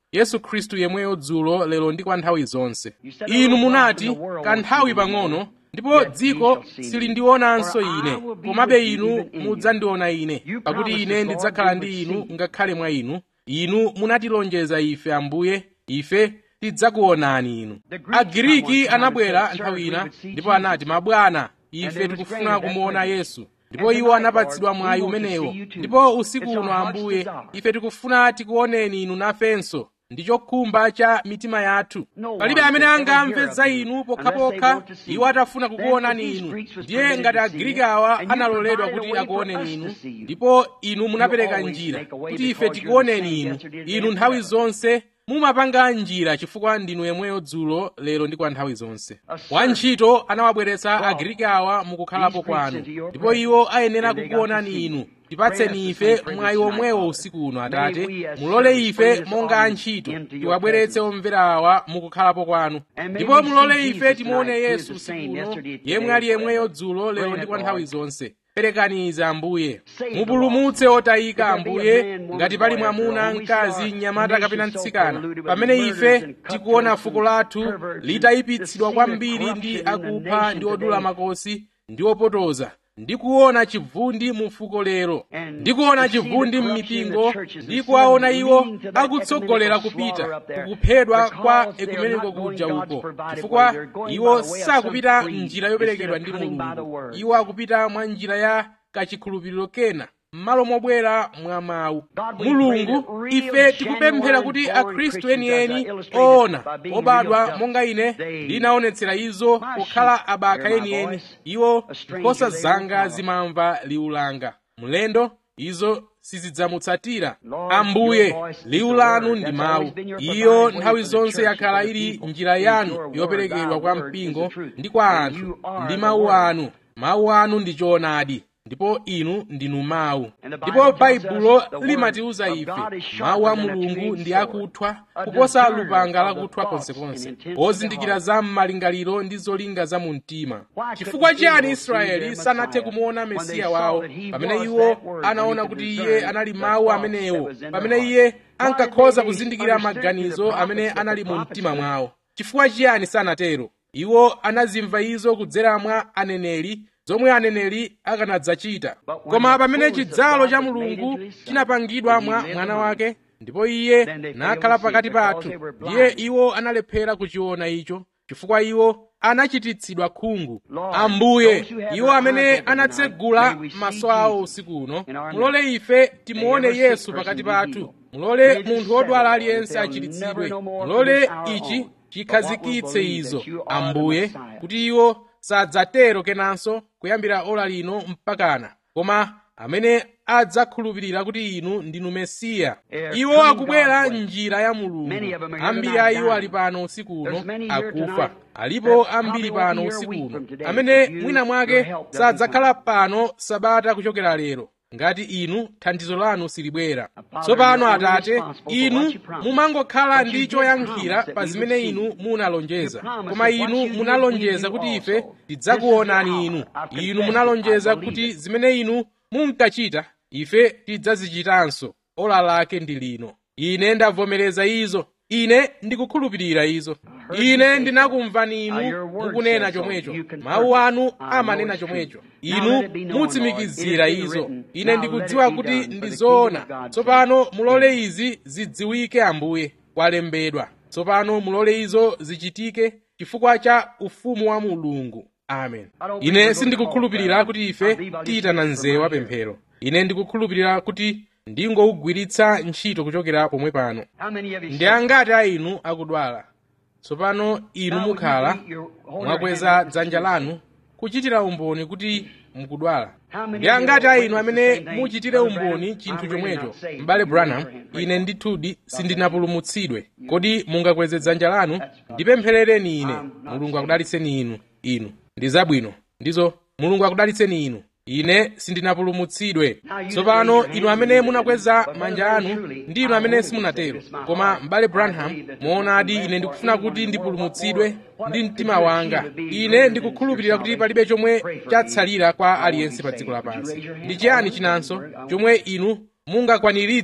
yesu khristu yemweyo dzulo lero ndi kwa nthawi zonse. Inu munati kanthawi pang'ono ndipo dziko silindionanso ine, komabe inu mudzandiona ine, pakuti ine ndidzakhala ndi inu ngakhale mwa inu. Inu munatilonjeza ife Ambuye, ife tidzakuonani inu. Agiriki anabwera nthawi ina ndipo anati, mabwana, ife tikufuna kumuona Yesu. Ndipo iwo anapatsidwa mwayi umenewo. Ndipo usiku uno Ambuye, ife tikufuna tikuoneni inu nafenso. Ndi chokhumba cha mitima yathu. Palibe amene angamve za inu pokhapokha iwo atafuna kukuonani inu. Ndiye ngati Agiriki awa analoledwa kuti akuoneni inu, ndipo inu munapereka njira kuti ife tikuoneni inu. Inu nthawi zonse mumapanga njira chifukwa ndinu yemweyo dzulo lero ndi kwa nthawi zonse. Wantchito anawabweretsa Agiriki awa mukukhalapo kwanu, ndipo iwo ayenera kukuonani inu. Tipatseni ife mwayi omwewo usiku uno Atate. Mulole ife monga antchito tiwabweretse omvera awa mukukhalapo kwanu, ndipo mulole ife timuone Yesu usiku uno, yemwe ali yemweyo dzulo lero ndi kwa nthawi zonse. Perekani izi Ambuye. Mupulumutse otayika Ambuye, ngati pali mwamuna, mkazi, mnyamata kapena mtsikana, pamene ife tikuona fuko lathu litayipitsidwa kwambiri ndi akupha ndi odula makosi ndi opotoza, ndikuona chivundi mu fuko lero, ndikuona chivundi m'mipingo, ndikuwaona iwo akutsogolera kupita kukuphedwa kwa ekumeneko kuja uko, chifukwa iwo sakupita njira yoperekedwa ndi Mulungu. Iwo akupita mwa njira ya kachikhulupiriro kena m'malo mobwera mwa mawu. Mulungu, ife tikupemphera kuti akhristu enieni oona, obadwa monga ine ndinaonetsera izo kukhala abaka enieni, iwo nkhosa zanga zimamva liwu langa. Mlendo izo sizidzamutsatira. Ambuye, liwu lanu ndi mawu. Iyo nthawi zonse yakhala ili njira yanu yoperekedwa kwa mpingo ndi kwa anthu. Ndi mawu anu. Mawu anu ndi choonadi, ndipo inu ndinu mawu. Ndipo Baibulo limatiuza ife mawu a Mulungu ndi akuthwa kuposa lupanga lakuthwa konsekonse, ozindikira za m'malingaliro ndi zolinga za mu mtima. Chifukwa chiyani Israeli sanathe kumuona Mesiya wawo pamene iwo anaona kuti iye anali mawu amenewo, pamene iye ankakhoza kuzindikira maganizo amene anali mu mtima mwawo? Chifukwa chiyani sanatero? Iwo anazimva izo kudzera mwa aneneri, zomwe aneneri akanadzachita. Koma pamene chidzalo cha Mulungu chinapangidwa mwa mwana wake, ndipo iye nakhala pakati pathu, ndiye iwo analephera kuchiona icho, chifukwa iwo anachititsidwa khungu. Ambuye, iwo amene anatsegula maso awo usiku uno, mulole ife timuone Yesu pakati pathu. Mulole munthu wodwala aliyense achiritsidwe. Mulole ichi chikhazikitse izo Ambuye, kuti iwo sadzatero kenanso kuyambira ora lino mpakana, koma amene adzakhulupirira kuti inu ndinu Mesiya. Iwo akubwera njira ya Mulungu. Ambiri a iwo ali pano usiku uno akufa. Alipo ambiri pano usiku uno amene mwina mwake sadzakhala pano Sabata kuchokera lero, ngati inu thandizo lanu silibwera. Tsopano Atate, inu mumangokhala ndi choyankhira pa zimene inu munalonjeza, koma inu munalonjeza kuti ife tidzakuonani inu. Inu munalonjeza kuti zimene inu munkachita ife tidzazichitanso. Ola lake ndi lino. Ine ndavomereza izo. Ine ndikukhulupirira izo. Ine ndinakumvani inu mukunena chomwecho. Mawu anu amanena chomwecho. Inu mutsimikizira izo. Ine ndikudziwa kuti ndi zoona. Tsopano mulole izi zidziwike Ambuye, kwalembedwa. Tsopano mulole izo zichitike chifukwa cha ufumu wa Mulungu. Amen. Ine sindikukhulupirira kuti ife tiyitana mzere wa pemphero. Ine ndikukhulupirira kuti ndingougwiritsa ntchito kuchokera pomwe pano. Ndi angati a inu akudwala? Tsopano inu mukhala mwakweza dzanja lanu kuchitira umboni kuti mukudwala. Ndi angati a inu amene muchitire umboni chinthu chomwecho? M'bale Branham, ine ndithudi sindinapulumutsidwe. Kodi mungakweze dzanja lanu? Ndipempherereni ine. Mulungu akudalitseni inu. Inu ndi zabwino ndizo. Mulungu akudalitseni inu. Ine sindinapulumutsidwe. Tsopano inu amene munakweza manja anu ndi inu amene simunatero. Koma m'bale Branham, muonadi ine ndikufuna kuti ndipulumutsidwe ndi mtima wanga. Ine ndikukhulupirira kuti palibe chomwe chatsalira kwa aliyense pa dziko lapansi. Ndi chiyani chinanso chomwe inu mungakwaniritse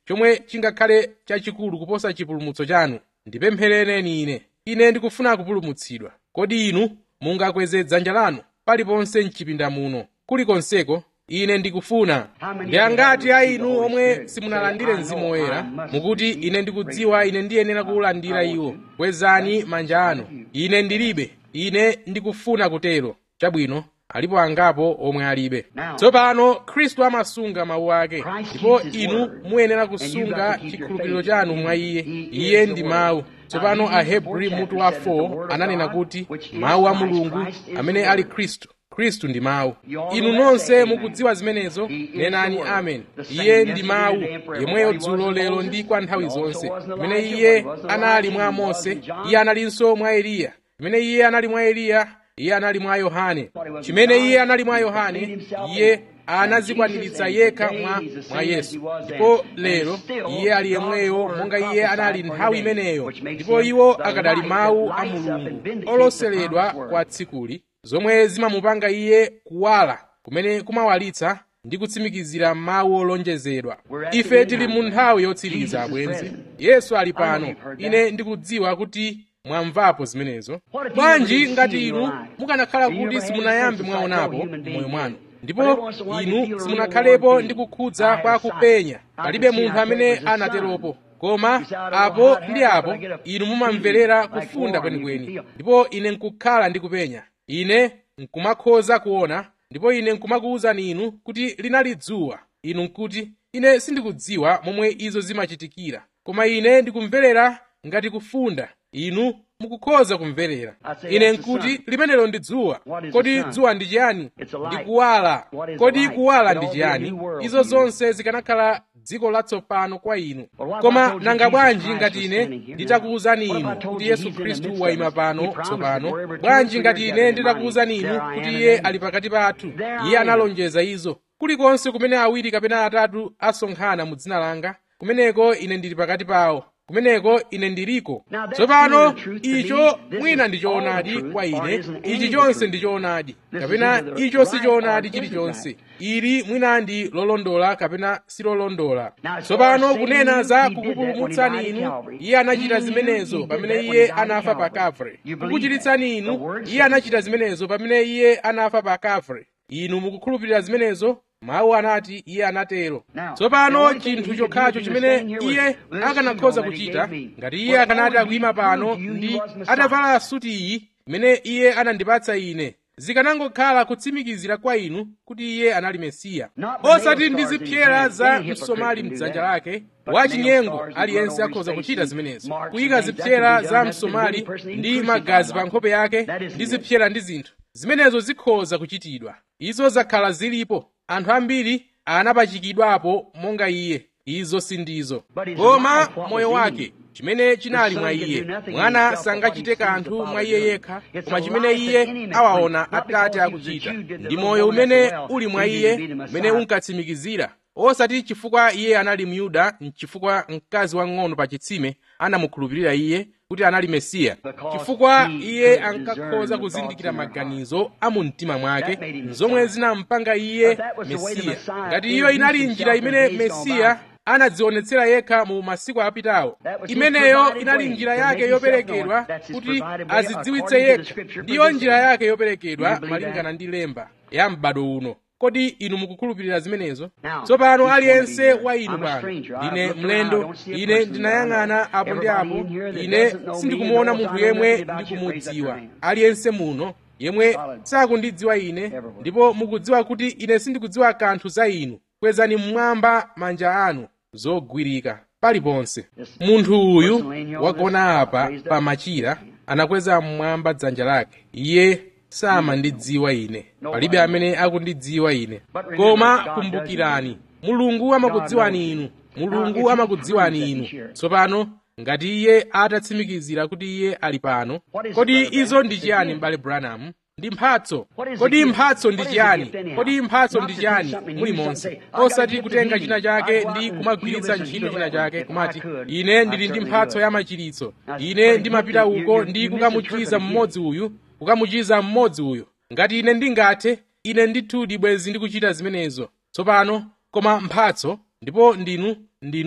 chomwe chingakhale chachikulu kuposa chipulumutso chanu. Ndipempherereni ine ndikufuna kupulumutsidwa. Kodi inu mungakweze dzanja lanu paliponse m'chipinda muno kulikonseko? Ine ndikufuna. Ndi angati a inu omwe simunalandire Mzimu Woyera mukuti ine ndikudziwa ine ndiyenera kuwulandira iwo? Kwezani manja anu. Ine ndilibe. Ine ndikufuna kutero. Chabwino, alipo angapo omwe alibe. Tsopano Khristu amasunga mawu ake, ndipo inu muyenera kusunga chikhulupiriro chanu mwa Iye. Iye ndi mawu. Tsopano Ahebri mutu wa 4 ananena kuti mawu a Mulungu amene ali Khristu. Khristu ndi mawu. Inu nonse mukudziwa zimenezo, nenani amen. Iye ndi mawu, yemweyo dzulo lero ndi kwa nthawi zonse. Pamene Iye anali mwa Mose, Iye analinso mwa Eliya. Pamene Iye anali mwa Eliya, Iye anali mwa Yohane. Chimene Iye anali mwa Yohane, Iye anazikwaniritsa yekha mwa Yesu. Ndipo lero Iye ali yemweyo monga Iye anali nthawi imeneyo. Ndipo iwo akadali mawu a Mulungu oloseredwa kwa tsikuli, zomwe zimamupanga Iye kuwala kumene kumawalitsa ndi kutsimikizira mawu olonjezedwa. Ife tili mu nthawi yotsiriza abwenzi. Yesu ali pano. Ine ndikudziwa kuti mwamvapo zimenezo. Bwanji ngati inu mukanakhala kuti simunayambe mwaonapo moyo mwanu, ndipo inu simunakhalepo ndi kukhudza kwa kupenya. Palibe munthu amene anateropo. Koma apo ndi apo inu mumamverera kufunda kwenikweni, ndipo ine nkukhala ndi kupenya. Ine nkumakhoza kuona, ndipo ine nkumakuwuzani inu kuti linali dzuwa. Inu nkuti ine sindikudziwa momwe izo zimachitikira, koma ine ndikumverera ngati kufunda. Inu mukukhoza kumverera. Ine nkuti limenelo ndi dzuwa. Kodi dzuwa ndi chiyani? Ndi kuwala. Kodi kuwala ndi chiyani? Izo zonse zikanakhala dziko latsopano kwa inu. Koma nanga bwanji ngati ine nditakuwuzani inu kuti Yesu Khristu wayima pano tsopano? Bwanji ngati ine nditakuwuzani inu kuti Iye ali pakati pathu? Iye analonjeza izo. Kulikonse kumene awiri kapena atatu asonkhana mu dzina langa, kumeneko ine ndili pakati pawo. Kumeneko ine ndiliko. Tsopano icho mwina ndi choonadi kwa ine. Ichi chonse ndi choonadi, kapena icho si choonadi chilichonse. Ili mwina ndi lolondola kapena silolondola. Tsopano kunena za kukupulumutsani inu, Iye anachita zimenezo pamene Iye anafa pa Kalvari. Kukuchiritsani inu, Iye anachita zimenezo pamene Iye anafa pa Kalvari. Inu mukukhulupirira zimenezo? Mawu anati Iye anatero. Tsopano chinthu chokhacho chimene Iye akanakhoza kuchita, ngati Iye akanati akuyima pano ndi atavala suti iyi imene Iye anandipatsa ine, zikanangokhala kutsimikizira kwa inu kuti Iye anali Mesiya. Osati ndi zipyera za msomali m'dzanja lake. Wachinyengo aliyense akhoza kuchita zimenezo, kuyika zipyera za msomali ndi magazi pa nkhope yake ndi zipyera ndi zinthu. Zimenezo zikhoza kuchitidwa. Izo zakhala zilipo. Anthu ambiri anapachikidwapo monga Iye. Izo sindizo. Koma moyo wake, chimene chinali mwa Iye. Mwana sangachite kanthu mwa Iye yekha, koma chimene Iye awaona Atate akuchita. Ndi moyo umene uli mwa Iye, umene unkatsimikizira. Osati chifukwa Iye anali Myuda, nchifukwa mkazi wang'ono pa chitsime anamukhulupirira Iye kuti anali Mesiya. Chifukwa Iye ankakhoza kuzindikira maganizo a mu mtima mwake, zomwe zinampanga Iye Mesiya. Ngati iyo inali njira imene Mesiya anadzionetsera yekha mu masiku apitawo, imeneyo inali njira yake yoperekedwa kuti azidziwitse yekha. Ndiyo njira yake yoperekedwa malingana ndi lemba ya m'bado uno. Kodi inu mukukhulupirira zimenezo? Tsopano aliyense wa inu pano, ndine mlendo, ine ndinayang'ana apo ndi apo, ine sindikumuona munthu yemwe ndikumudziwa. Aliyense muno yemwe sakundidziwa ine, ndipo mukudziwa kuti ine sindikudziwa kanthu za inu, kwezani mmwamba manja anu zogwirika paliponse. Munthu uyu wagona apa pa machira anakweza mmwamba dzanja lake. Iye samandidziwa ine. Palibe amene akundidziwa ine. Koma kumbukirani, Mulungu amakudziwani inu. Mulungu amakudziwani inu. Tsopano ngati Iye atatsimikizira kuti Iye ali pano, kodi izo ndi chiyani m'bale Branham? Ndi mphatso. Kodi mphatso ndi chiyani? Kodi mphatso ndi chiyani muli monse? Osati kutenga china chake ndi kumagwiritsa ntchito china chake kumati ine ndili ndi mphatso ya machiritso, ine ndimapita uko ndi kukamuchiza mmodzi uyu, kukamuchiza mmodzi uyu. Ngati ine ndingathe, ine ndithudi bwezi ndikuchita zimenezo. Tsopano koma mphatso, ndipo ndinu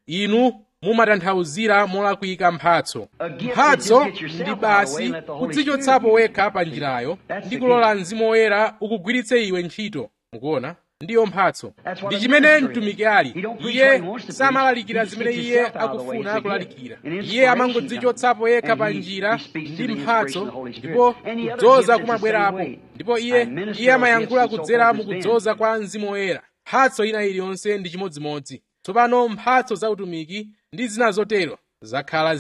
inu mumatanthauzira molakwika mphatso. Mphatso ndi basi kudzichotsapo wekha pa njirayo ndi kulola Mzimu Woyera ukugwiritse iwe ntchito. Mukuona? Ndiyo mphatso. Ndi chimene mtumiki ali. Iye samalalikira zimene iye akufuna kulalikira. Iye amangodzichotsapo yekha pa njira ndi mphatso, ndipo kudzoza kumabwerapo. Ndipo iye amayankhula kudzera mu kudzoza kwa Mzimu Woyera. Mphatso ina iliyonse ndi chimodzimodzi. Tsopano mphatso za utumiki ndi zina zotero zakhala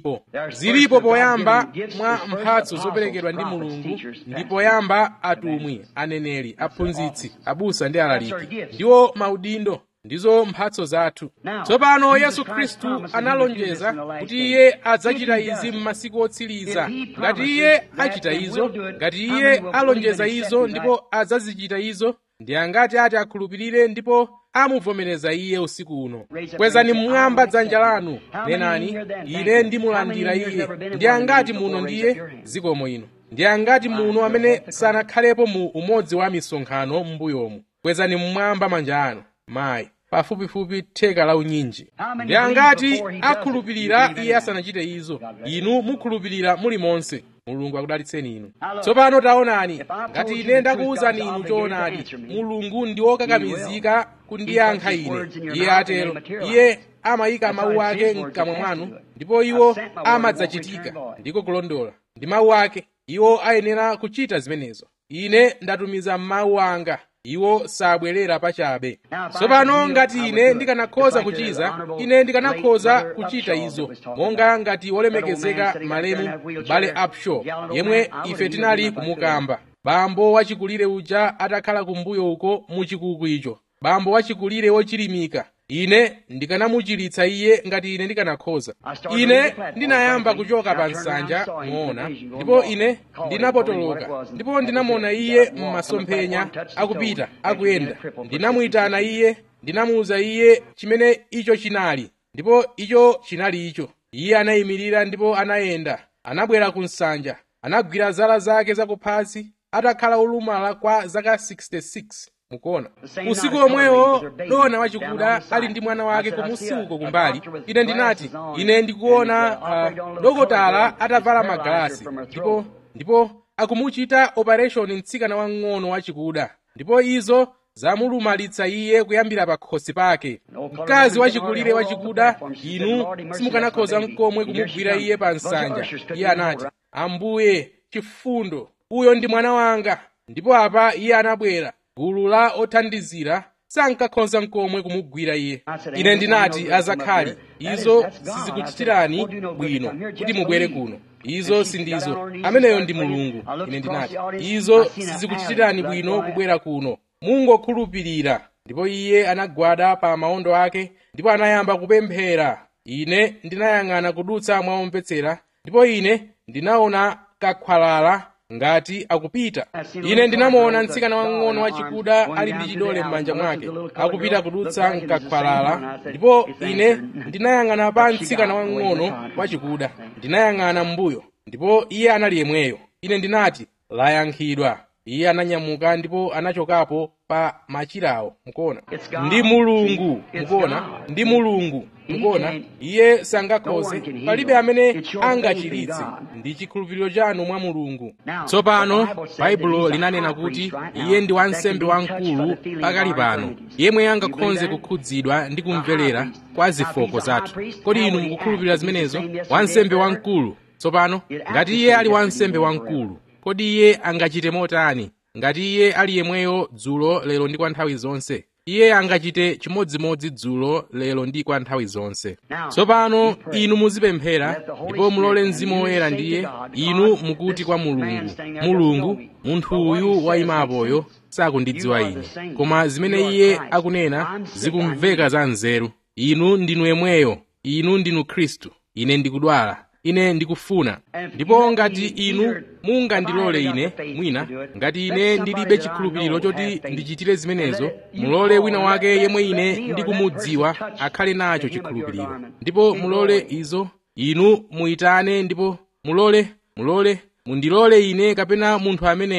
zilipo poyamba mwa mphatso zoperekedwa ndi Mulungu, ndi poyamba atumwi, aneneri, aphunzitsi, abusa ndi alaliki. Ndiwo maudindo, ndizo mphatso zathu. Tsopano Yesu Khristu analonjeza kuti iye adzachita izi m'masiku otsiriza. Ngati iye achita izo, ngati iye alonjeza izo ndipo adzazichita izo, ndi angati ati akhulupirire ndipo amuvomereza iye usiku uno? Kwezani mmwamba dzanja lanu, nenani, ine ndimulandira iye. Ndi angati muno ndiye zikomo ino? Ndi angati muno amene sanakhalepo mu umodzi wa misonkhano m'mbuyomu? Kwezani mmwamba manja anu. Mayi, pafupifupi theka la unyinji. Ndi angati akhulupirira iye asanachite izo? Inu mukhulupirira muli monse. Mulungu akudalitseni inu. Tsopano taonani, ngati ine ndakuwuzani inu choonadi, Mulungu ndi wokakamizika kundiyankha ine. Iye atero. Iye amayika mawu ake m'kamwa mwanu, ndipo iwo amadzachitika. Ndiko kulondola. Ndi mawu ake. Iwo ayenera kuchita zimenezo. Ine ndatumiza mawu anga. Iwo sabwerera pachabe. Tsopano ngati ine ndikanakhoza kuchiza, ine ndikanakhoza kuchita izo, monga ngati wolemekezeka malemu Bale Upshaw, yemwe ife tinali kumukamba. Bambo wachikulire uja atakhala kumbuyo uko muchikuku icho. Bambo wachikulire wochilimika. Ine ndikanamuchiritsa iye ngati ine ndikanakhoza. Ine ndinayamba kuchoka pa nsanja moona, ndipo ine ndinapotoloka, ndipo ndinamuona iye m'masomphenya akupita, akuyenda. Ndinamuyitana iye, ndinamuwuza iye chimene icho chinali, ndipo icho chinali icho. Iye anayimirira ndipo anayenda, anabwera ku nsanja, anagwira zala zake zakuphasi, atakhala olumala kwa zaka 66. Mukuona? Usiku omwewo dona wachikuda ali ndi mwana wake kumusi uko kumbali. Ine ndinati, ine ndikuona dokotala atavala magalasi, ndipo akumuchita operation mtsikana wang'ono wachikuda, ndipo izo zamulumalitsa iye kuyambira pa khosi pake. Mkazi wachikulire wachikuda, inu simukanakhoza n'komwe kumugwira iye pa nsanja. Iye anati, Ambuye chifundo, uyo ndi mwana wanga. Ndipo apa iye anabwera. Gulu la othandizira sankakhoza n'komwe kumugwira iye. Ine ndinati, azakhali, izo sizikuchitirani bwino kuti mubwere kuno. Izo sindizo. Ameneyo ndi Mulungu. Ine ndinati, izo sizikuchitirani bwino kubwera kuno. Mungokhulupirira. Ndipo iye anagwada pa maondo ake, ndipo anayamba kupemphera. Ine ndinayang'ana kudutsa mwaomvetsera, ndipo ine ndinaona kakhwalala ngati akupita. Ine ndinamuona mtsikana wang'ono wachikuda ali ndi chidole m'manja mwake, akupita kudutsa mkakhwalala, ndipo ine ndinayang'ana pa mtsikana wang'ono wachikuda. Ndinayang'ana m'mbuyo, ndipo iye anali yemweyo. Ine ndinati, layankhidwa. Iye ananyamuka ndipo anachokapo pa machirawo. Mukuona? Ndi Mulungu. Mukuona? Ndi Mulungu. Mukuona? Iye sangakhoze. Palibe amene angachiritse. Ndi chikhulupiriro chanu mwa Mulungu. Tsopano Baibulo linanena kuti iye ndi wansembe wamkulu pakali pano, yemwe angakhonze kukhudzidwa ndi kumverera kwa zifoko zathu. Kodi inu mukukhulupirira zimenezo? Wansembe wamkulu. Tsopano ngati iye ali wansembe wamkulu, kodi iye angachite motani? Ngati iye ali yemweyo dzulo, lero ndi kwa nthawi zonse, iye angachite chimodzimodzi dzulo, lero ndi kwa nthawi zonse. Tsopano inu muzipemphera, ndipo mulole Mzimu Woyera ndiye inu mukuti kwa Mulungu, Mulungu, munthu uyu wayimapoyo sakundidziwa ine, koma zimene iye akunena zikumveka za nzeru. Inu ndinu yemweyo, inu ndinu Khristu. Ine ndikudwala, ine ndikufuna. Ndipo ngati inu mungandilole ine mwina, ngati ine ndilibe chikhulupiriro choti ndichitire zimenezo, mulole wina wake yemwe ine ndikumudziwa akhale nacho chikhulupiriro. Ndipo mulole izo, inu muyitane, ndipo mundilole ine kapena munthu ameneyo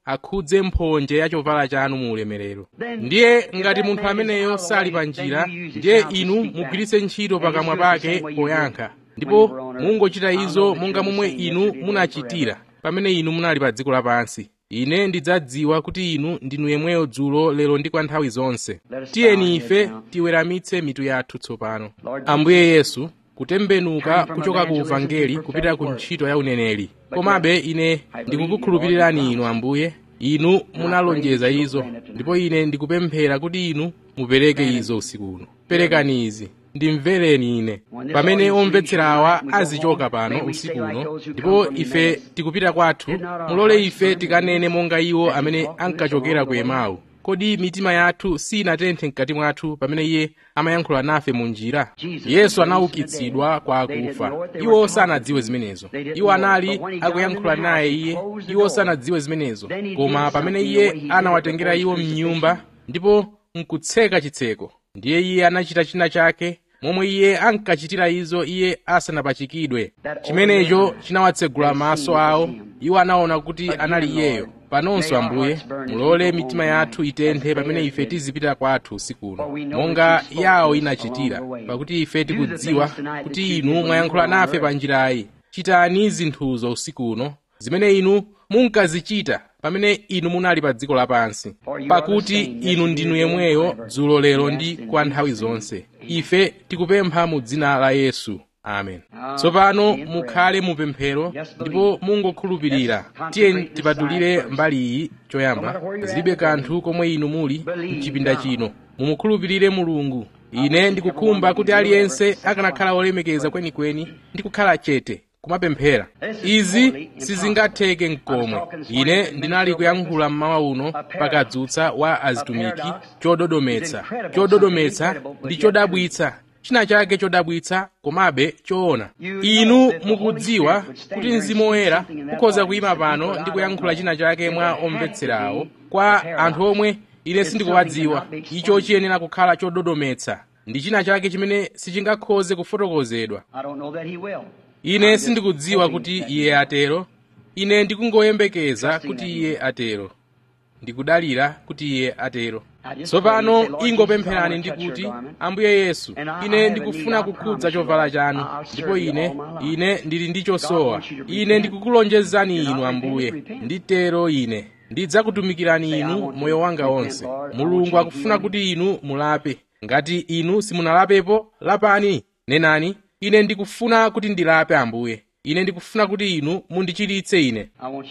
akhudze mphonje ya chovala chanu mu ulemerero. Ndiye ngati munthu ameneyo sali pa njira, ndiye inu mugwiritse ntchito pakamwa pake poyankha, ndipo mungochita izo monga momwe inu munachitira pamene inu munali pa dziko lapansi. Ine ndidzadziwa kuti inu ndinu yemweyo dzulo, lero ndi kwa nthawi zonse. Tiyeni ife tiweramitse mitu yathu tsopano. Ambuye Yesu, kutembenuka kuchoka ku uvangeli kupita ku ntchito ya uneneri. Komabe ine ndikukukhulupirirani inu Ambuye. Inu munalonjeza izo, ndipo ine ndikupemphera kuti inu mupereke izo usiku uno. Perekani izi, ndimvereni ine. Pamene omvetserawa azichoka pano usiku uno, ndipo ife tikupita kwathu, mulole ife tikanene monga iwo amene ankachokera ku Emau. Kodi mitima yathu sinatenthe mkati mwathu pamene iye amayankhula nafe mu njira? Yesu anaukitsidwa kwa akufa. Iwo sanadziwe zimenezo. Iwo anali akuyankhula naye iye. Iwo sanadziwe zimenezo. Koma pamene iye anawatengera iwo mnyumba ndipo nkutseka chitseko, ndiye iye anachita china chake momwe iye ankachitira izo iye asanapachikidwe. Chimenecho chinawatsegula maso awo. Iwo anaona kuti anali iyeyo. Panonso Ambuye, mulole mitima yathu itenthe pamene ife tizipita kwathu usiku uno, monga yawo inachitira, pakuti ife tikudziwa kuti inu mwayankhula nafe pa njirayi. Chitani zinthuzo usiku uno zimene inu munkazichita pamene inu munali pa dziko lapansi, pakuti inu ndinu yemweyo dzulo, lero ndi kwa nthawi zonse. Ife tikupempha mu dzina la Yesu. Amen. Tsopano mukhale mupemphero ndipo mungokhulupirira. Tiyeni tipatulire mbali iyi. Choyamba, zilibe kanthu komwe inu muli mchipinda chino, mumukhulupirire Mulungu. Ine ndikukhumba kuti aliyense akanakhala olemekeza kwenikweni ndi kukhala chete kumapemphera. Izi sizingatheke n'komwe. Ine ndinali kuyankhula mmawa uno pakadzutsa wa azitumiki. Chododometsa ndi chodabwitsa. China chake chodabwitsa komabe choona. Inu mukudziwa kuti Mzimu Woyera ukhoza kuyima pano ndi kuyankhula china chake mwa omvetserawo kwa anthu omwe ine sindikuwadziwa. Icho chiyenera kukhala chododometsa. Ndi china chake chimene sichingakhoze kufotokozedwa. Ine sindikudziwa kuti iye atero. Ine ndikungoyembekeza kuti iye atero. Ndikudalira kuti iye atero. Tsopano ingopempherani ndi kuti, Ambuye Yesu, ine ndikufuna kukhudza chovala chanu, ndipo ine ndili ndi chosowa. Ine ndikukulonjezani inu Ambuye, nditero ine ndidzakutumikirani inu moyo wanga wonse. Mulungu akufuna kuti inu mulape. Ngati inu simunalapepo, lapani. Nenani, ine ndikufuna kuti ndilape Ambuye. Ine ndikufuna kuti inu mundichiritse ine.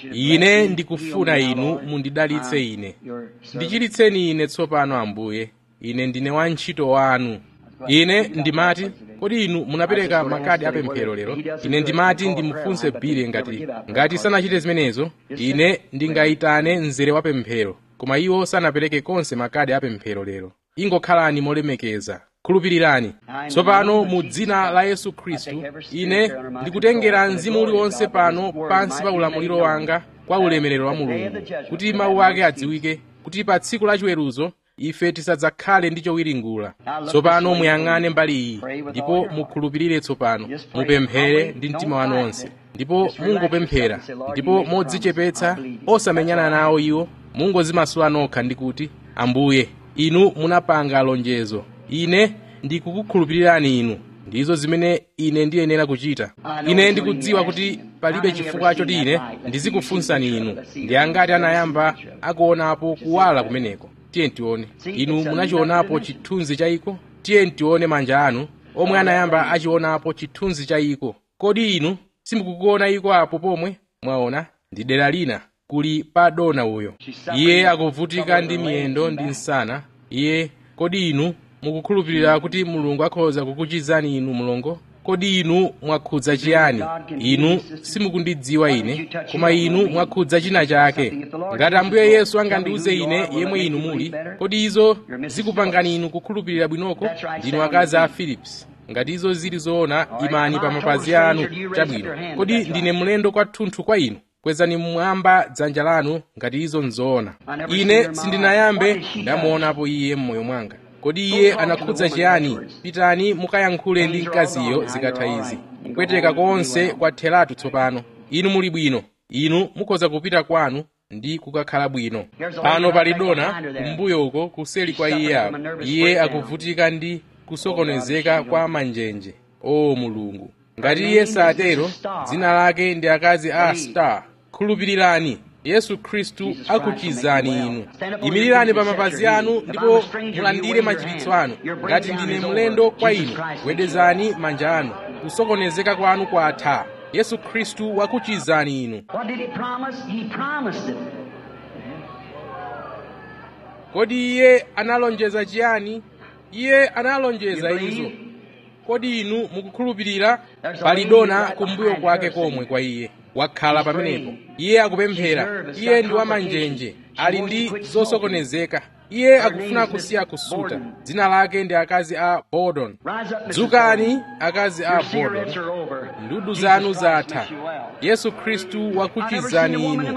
Ine ndikufuna inu mundidalitse ine. Ndichiritseni ine tsopano Ambuye. Ine ndine wantchito wanu. Ine ndimati, kodi inu munapereka makadi apemphero lero? Ine ndimati ndimufunse Bile ngati sanachite zimenezo, ine ndingayitane mzere wa pemphero. Koma iwo sanapereke konse makadi apemphero lero. Ingokhalani molemekeza. Khulupirirani. Tsopano mu dzina la Yesu Khristu, ine ndikutengera mzimu uliwonse pano pansi pa ulamuliro wanga kwa ulemerero wa Mulungu, kuti mawu ake adziwike, kuti pa tsiku la chiweruzo ife tisadzakhale ndi chowiringula. Tsopano muyang'ane mbali iyi, ndipo mukhulupirire tsopano. Mupemphere ndi mtima wanu onse, ndipo mungopemphera, ndipo modzichepetsa, osamenyana nawo iwo, mungozimasula nokha ndi kuti, Ambuye, inu munapanga lonjezo. Ine ndikukukhulupirirani inu. Ndizo zimene ine ndiyenera kuchita. Ine ndikudziwa kuti palibe chifukwa choti ine ndizikufunsani inu. Ndi angati anayamba akuonapo kuwala kumeneko? Tiye tione. Inu munachionapo chithunzi chayiko? Tiye tione manja anu omwe anayamba achionapo chithunzi chayiko. Kodi inu simukukuona iko apo pomwe? Mwaona? Ndi dera lina kuli pa dona uyo. Iye akuvutika ndi miyendo ndi nsana. Iye, kodi inu mukukhulupirira kuti Mulungu akhoza kukuchizani inu mlongo? Kodi inu mwakhudza chiyani? Inu simukundidziwa ine, koma inu mwakhudza china chake. Ngati Ambuye Yesu angandiuze ine yemwe inu muli, kodi izo zikupangani inu kukhulupirira bwinoko? Ndinu akazi a Philips. Ngati izo zili zoona, imani pa mapazi anu. Chabwino. Kodi ndine mlendo kwathunthu kwa inu? Kwezani mmwamba dzanja lanu ngati izo nzoona. Ine sindinayambe ndamuonapo iye m'moyo mwanga. Kodi iye anakhudza chiyani? Pitani mukayankhule ndi mkaziyo zikatha izi. Kupweteka konse kwatheratu tsopano. Inu muli bwino. Inu mukhoza kupita kwanu ndi kukakhala bwino. Pano pali dona kumbuyo uko kuseli kwa iye apo. Iye akuvutika ndi kusokonezeka kwa manjenje. O Mulungu, ngati iye satero, dzina lake ndi akazi a Star. Khulupirirani, Yesu Khristu akuchizani inu. Imirirani pa mapazi anu ndipo mulandire machiritso anu. Ngati ndine mlendo kwa inu, wedezani manja anu. Kusokonezeka kwanu kwatha. Yesu Khristu wakuchizani inu. What did he promise? He promised it. Kodi iye analonjeza chiyani? Iye analonjeza izo. Kodi inu mukukhulupirira? Pali dona kumbuyo kwake komwe kwa iye. Wakhala pamenepo. Iye akupemphera. Iye ndi wamanjenje. Ali ndi zosokonezeka. Iye akufuna kusiya kusuta. Dzina lake ndi akazi a Bordon. Dzukani, akazi a Bordon. Ndudu zanu zatha. Yesu Khristu wakuchizani inu.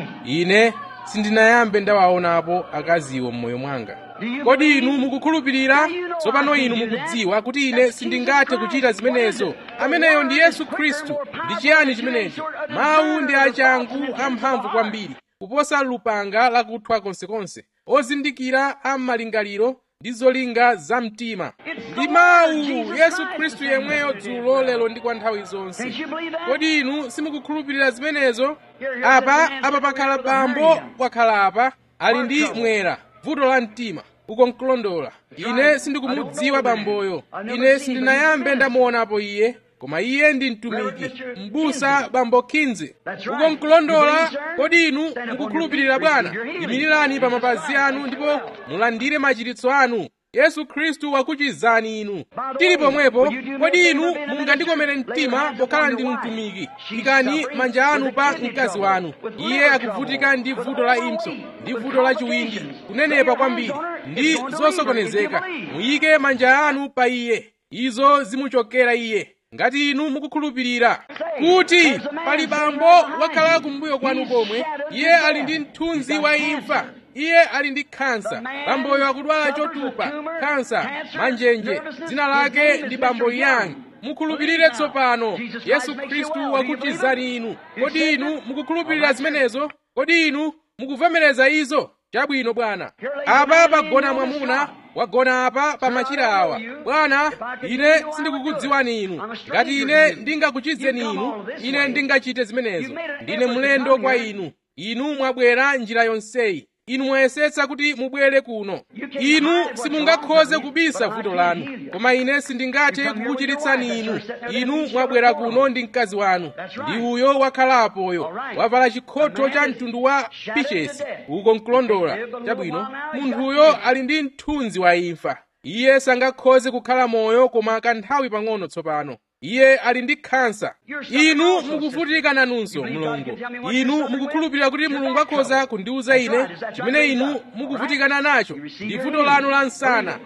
Ine sindinayambe ndawaonapo akaziwo m'moyo mwanga. Kodi inu mukukhulupirira? Tsopano inu mukudziwa kuti ine sindingathe kuchita zimenezo. Ameneyo ndi Yesu Khristu. Ndi chiyani chimenecho? Mawu ndi achangu amphamvu kwambiri kuposa lupanga lakuthwa konsekonse, ozindikira am'malingaliro ndi zolinga za mtima. Ndi mawu Yesu Khristu yemweyo dzulo lero ndi kwa nthawi zonse. Kodi inu simukukhulupirira zimenezo? Apa pakhala bambo wakhala apa, ali ndi mwera, vuto la mtima, uko nkulondola. Ine sindikumudziwa bamboyo. Ine sindinayambe ndamuonapo iye, koma iye ndi mtumiki, m'busa bambo Kinze. Uko nkulondola. Kodi inu mukukhulupirira Bwana? Imirirani pa mapazi anu ndipo mulandire machiritso anu. Yesu Khristu wakuchizani inu. Tili pomwepo, kodi inu mungandikomere mtima pokhala ndi mtumiki? Ikani manja anu pa mkazi wanu. Iye akuvutika ndi vuto la impso, ndi vuto la chiwindi, kunenepa kwambiri, ndi zosokonezeka. Muyike manja anu pa iye. Izo zimuchokera iye. Ngati inu mukukhulupirira kuti pali bambo wakhala kumbuyo kwanu komwe, iye ali ndi mthunzi wa imfa. Iye ali ndi khansa. Bamboyo akudwala chotupa, khansa, manjenje. Dzina lake ndi Bambo Yang. Mukhulupirire tsopano. Yesu Khristu wakuchizani inu. Kodi inu mukukhulupirira zimenezo? Kodi inu mukuvomereza izo? Chabwino Bwana. Apa pagona mwamuna, wagona apa pa machira awa. Bwana, ine sindikukudziwani inu. Ngati ine ndingakuchizeni inu, ine ndingachite zimenezo. Ndine mlendo kwa inu. Inu mwabwera njira yonseyi. Inu mwayesetsa kuti mubwere kuno. Inu simungakhoze kubisa vuto lanu, koma ine sindingathe kukuchiritsani inu. Inu mwabwera kuno ndi mkazi wanu, ndi uyo wakhalapoyo, wavala chikhoto cha mtundu wa pichesi, uko nkulondola. Chabwino, munthuyo ali ndi mthunzi wa imfa. Iye sangakhoze kukhala moyo koma kanthawi pang'ono tsopano. Iye ali ndi khansa. Inu mukuvutika nanunso mlongo. Inu mukukhulupirira kuti Mulungu akhoza kundiwuza ine chimene inu mukuvutikana nacho ndi vuto lanu la msana.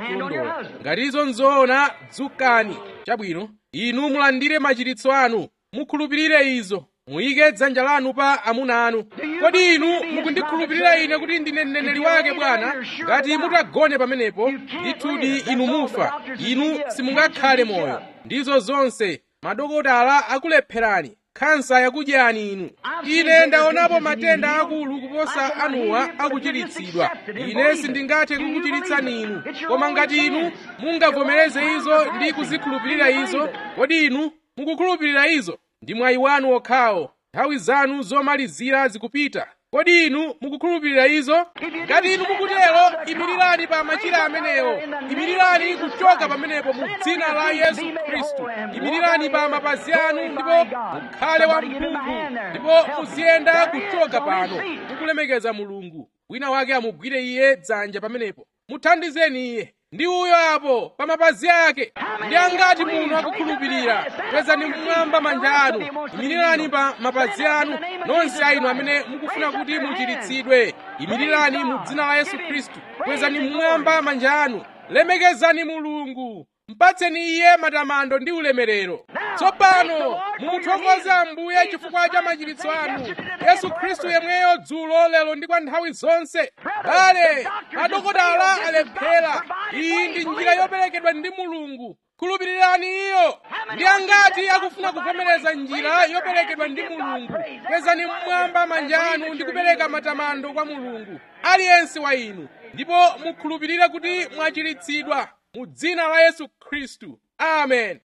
Ngati izo nzoona, dzukani. Chabwino, inu mulandire machiritso anu. Mukhulupirire izo. Muyike dzanja lanu pa amuna anu. Kodi inu mukundikhulupirira ine kuti ndine mneneri wake Bwana? Ngati mutagone pamenepo, ndithudi inu mufa. Inu simungakhale moyo. Ndizo zonse madokotala akulepherani. Khansa yakudyani inu. Ine ndaonapo matenda akulu kuposa anuwa akuchiritsidwa. Ine sindingathe kukuchiritsani inu. Koma ngati inu mungavomereze izo ndi kuzikhulupirira izo, kodi inu mukukhulupirira izo? Ndi mwayi wanu okhawo. Nthawi zanu zomalizira zikupita. Kodi inu mukukhulupirira izo? Ngati inu mukutero, imirirani pa machira amenewo. Imirirani kuchoka pamenepo mu dzina la Yesu Khristu. Imirirani pa mapazi anu ndipo mukhale wa Mulungu. Ndipo muziyenda kuchoka pano. Mukulemekeza Mulungu. Wina wake amugwire iye dzanja pamenepo. Muthandizeni iye. Ndi uyo apo pa mapazi ake. Ndi angati muno akukhulupirira? Kwezani mmwamba manja anu. Imirirani pa mapazi anu. Nonse ainu amene mukufuna kuti muchiritsidwe, imirirani mu dzina la Yesu Khristu. Kwezani mmwamba manja anu. Lemekezani Mulungu. Mpatseni iye matamando ndi ulemerero. Tsopano mumuthokoze Ambuye chifukwa cha machiritso anu. Yesu Khristu yemweyo dzulo lero ndi kwa nthawi zonse. Bale, madokotala alephera. Iyi ndi njira yoperekedwa ndi Mulungu. khulupirirani iyo. Ndi angati akufuna kuvomereza njira yoperekedwa ndi Mulungu? Kwezani mmwamba manja anu ndi kupereka matamando kwa Mulungu, aliyense wa inu, ndipo mukhulupirire kuti mwachiritsidwa mu dzina la Yesu Khristu. Amen.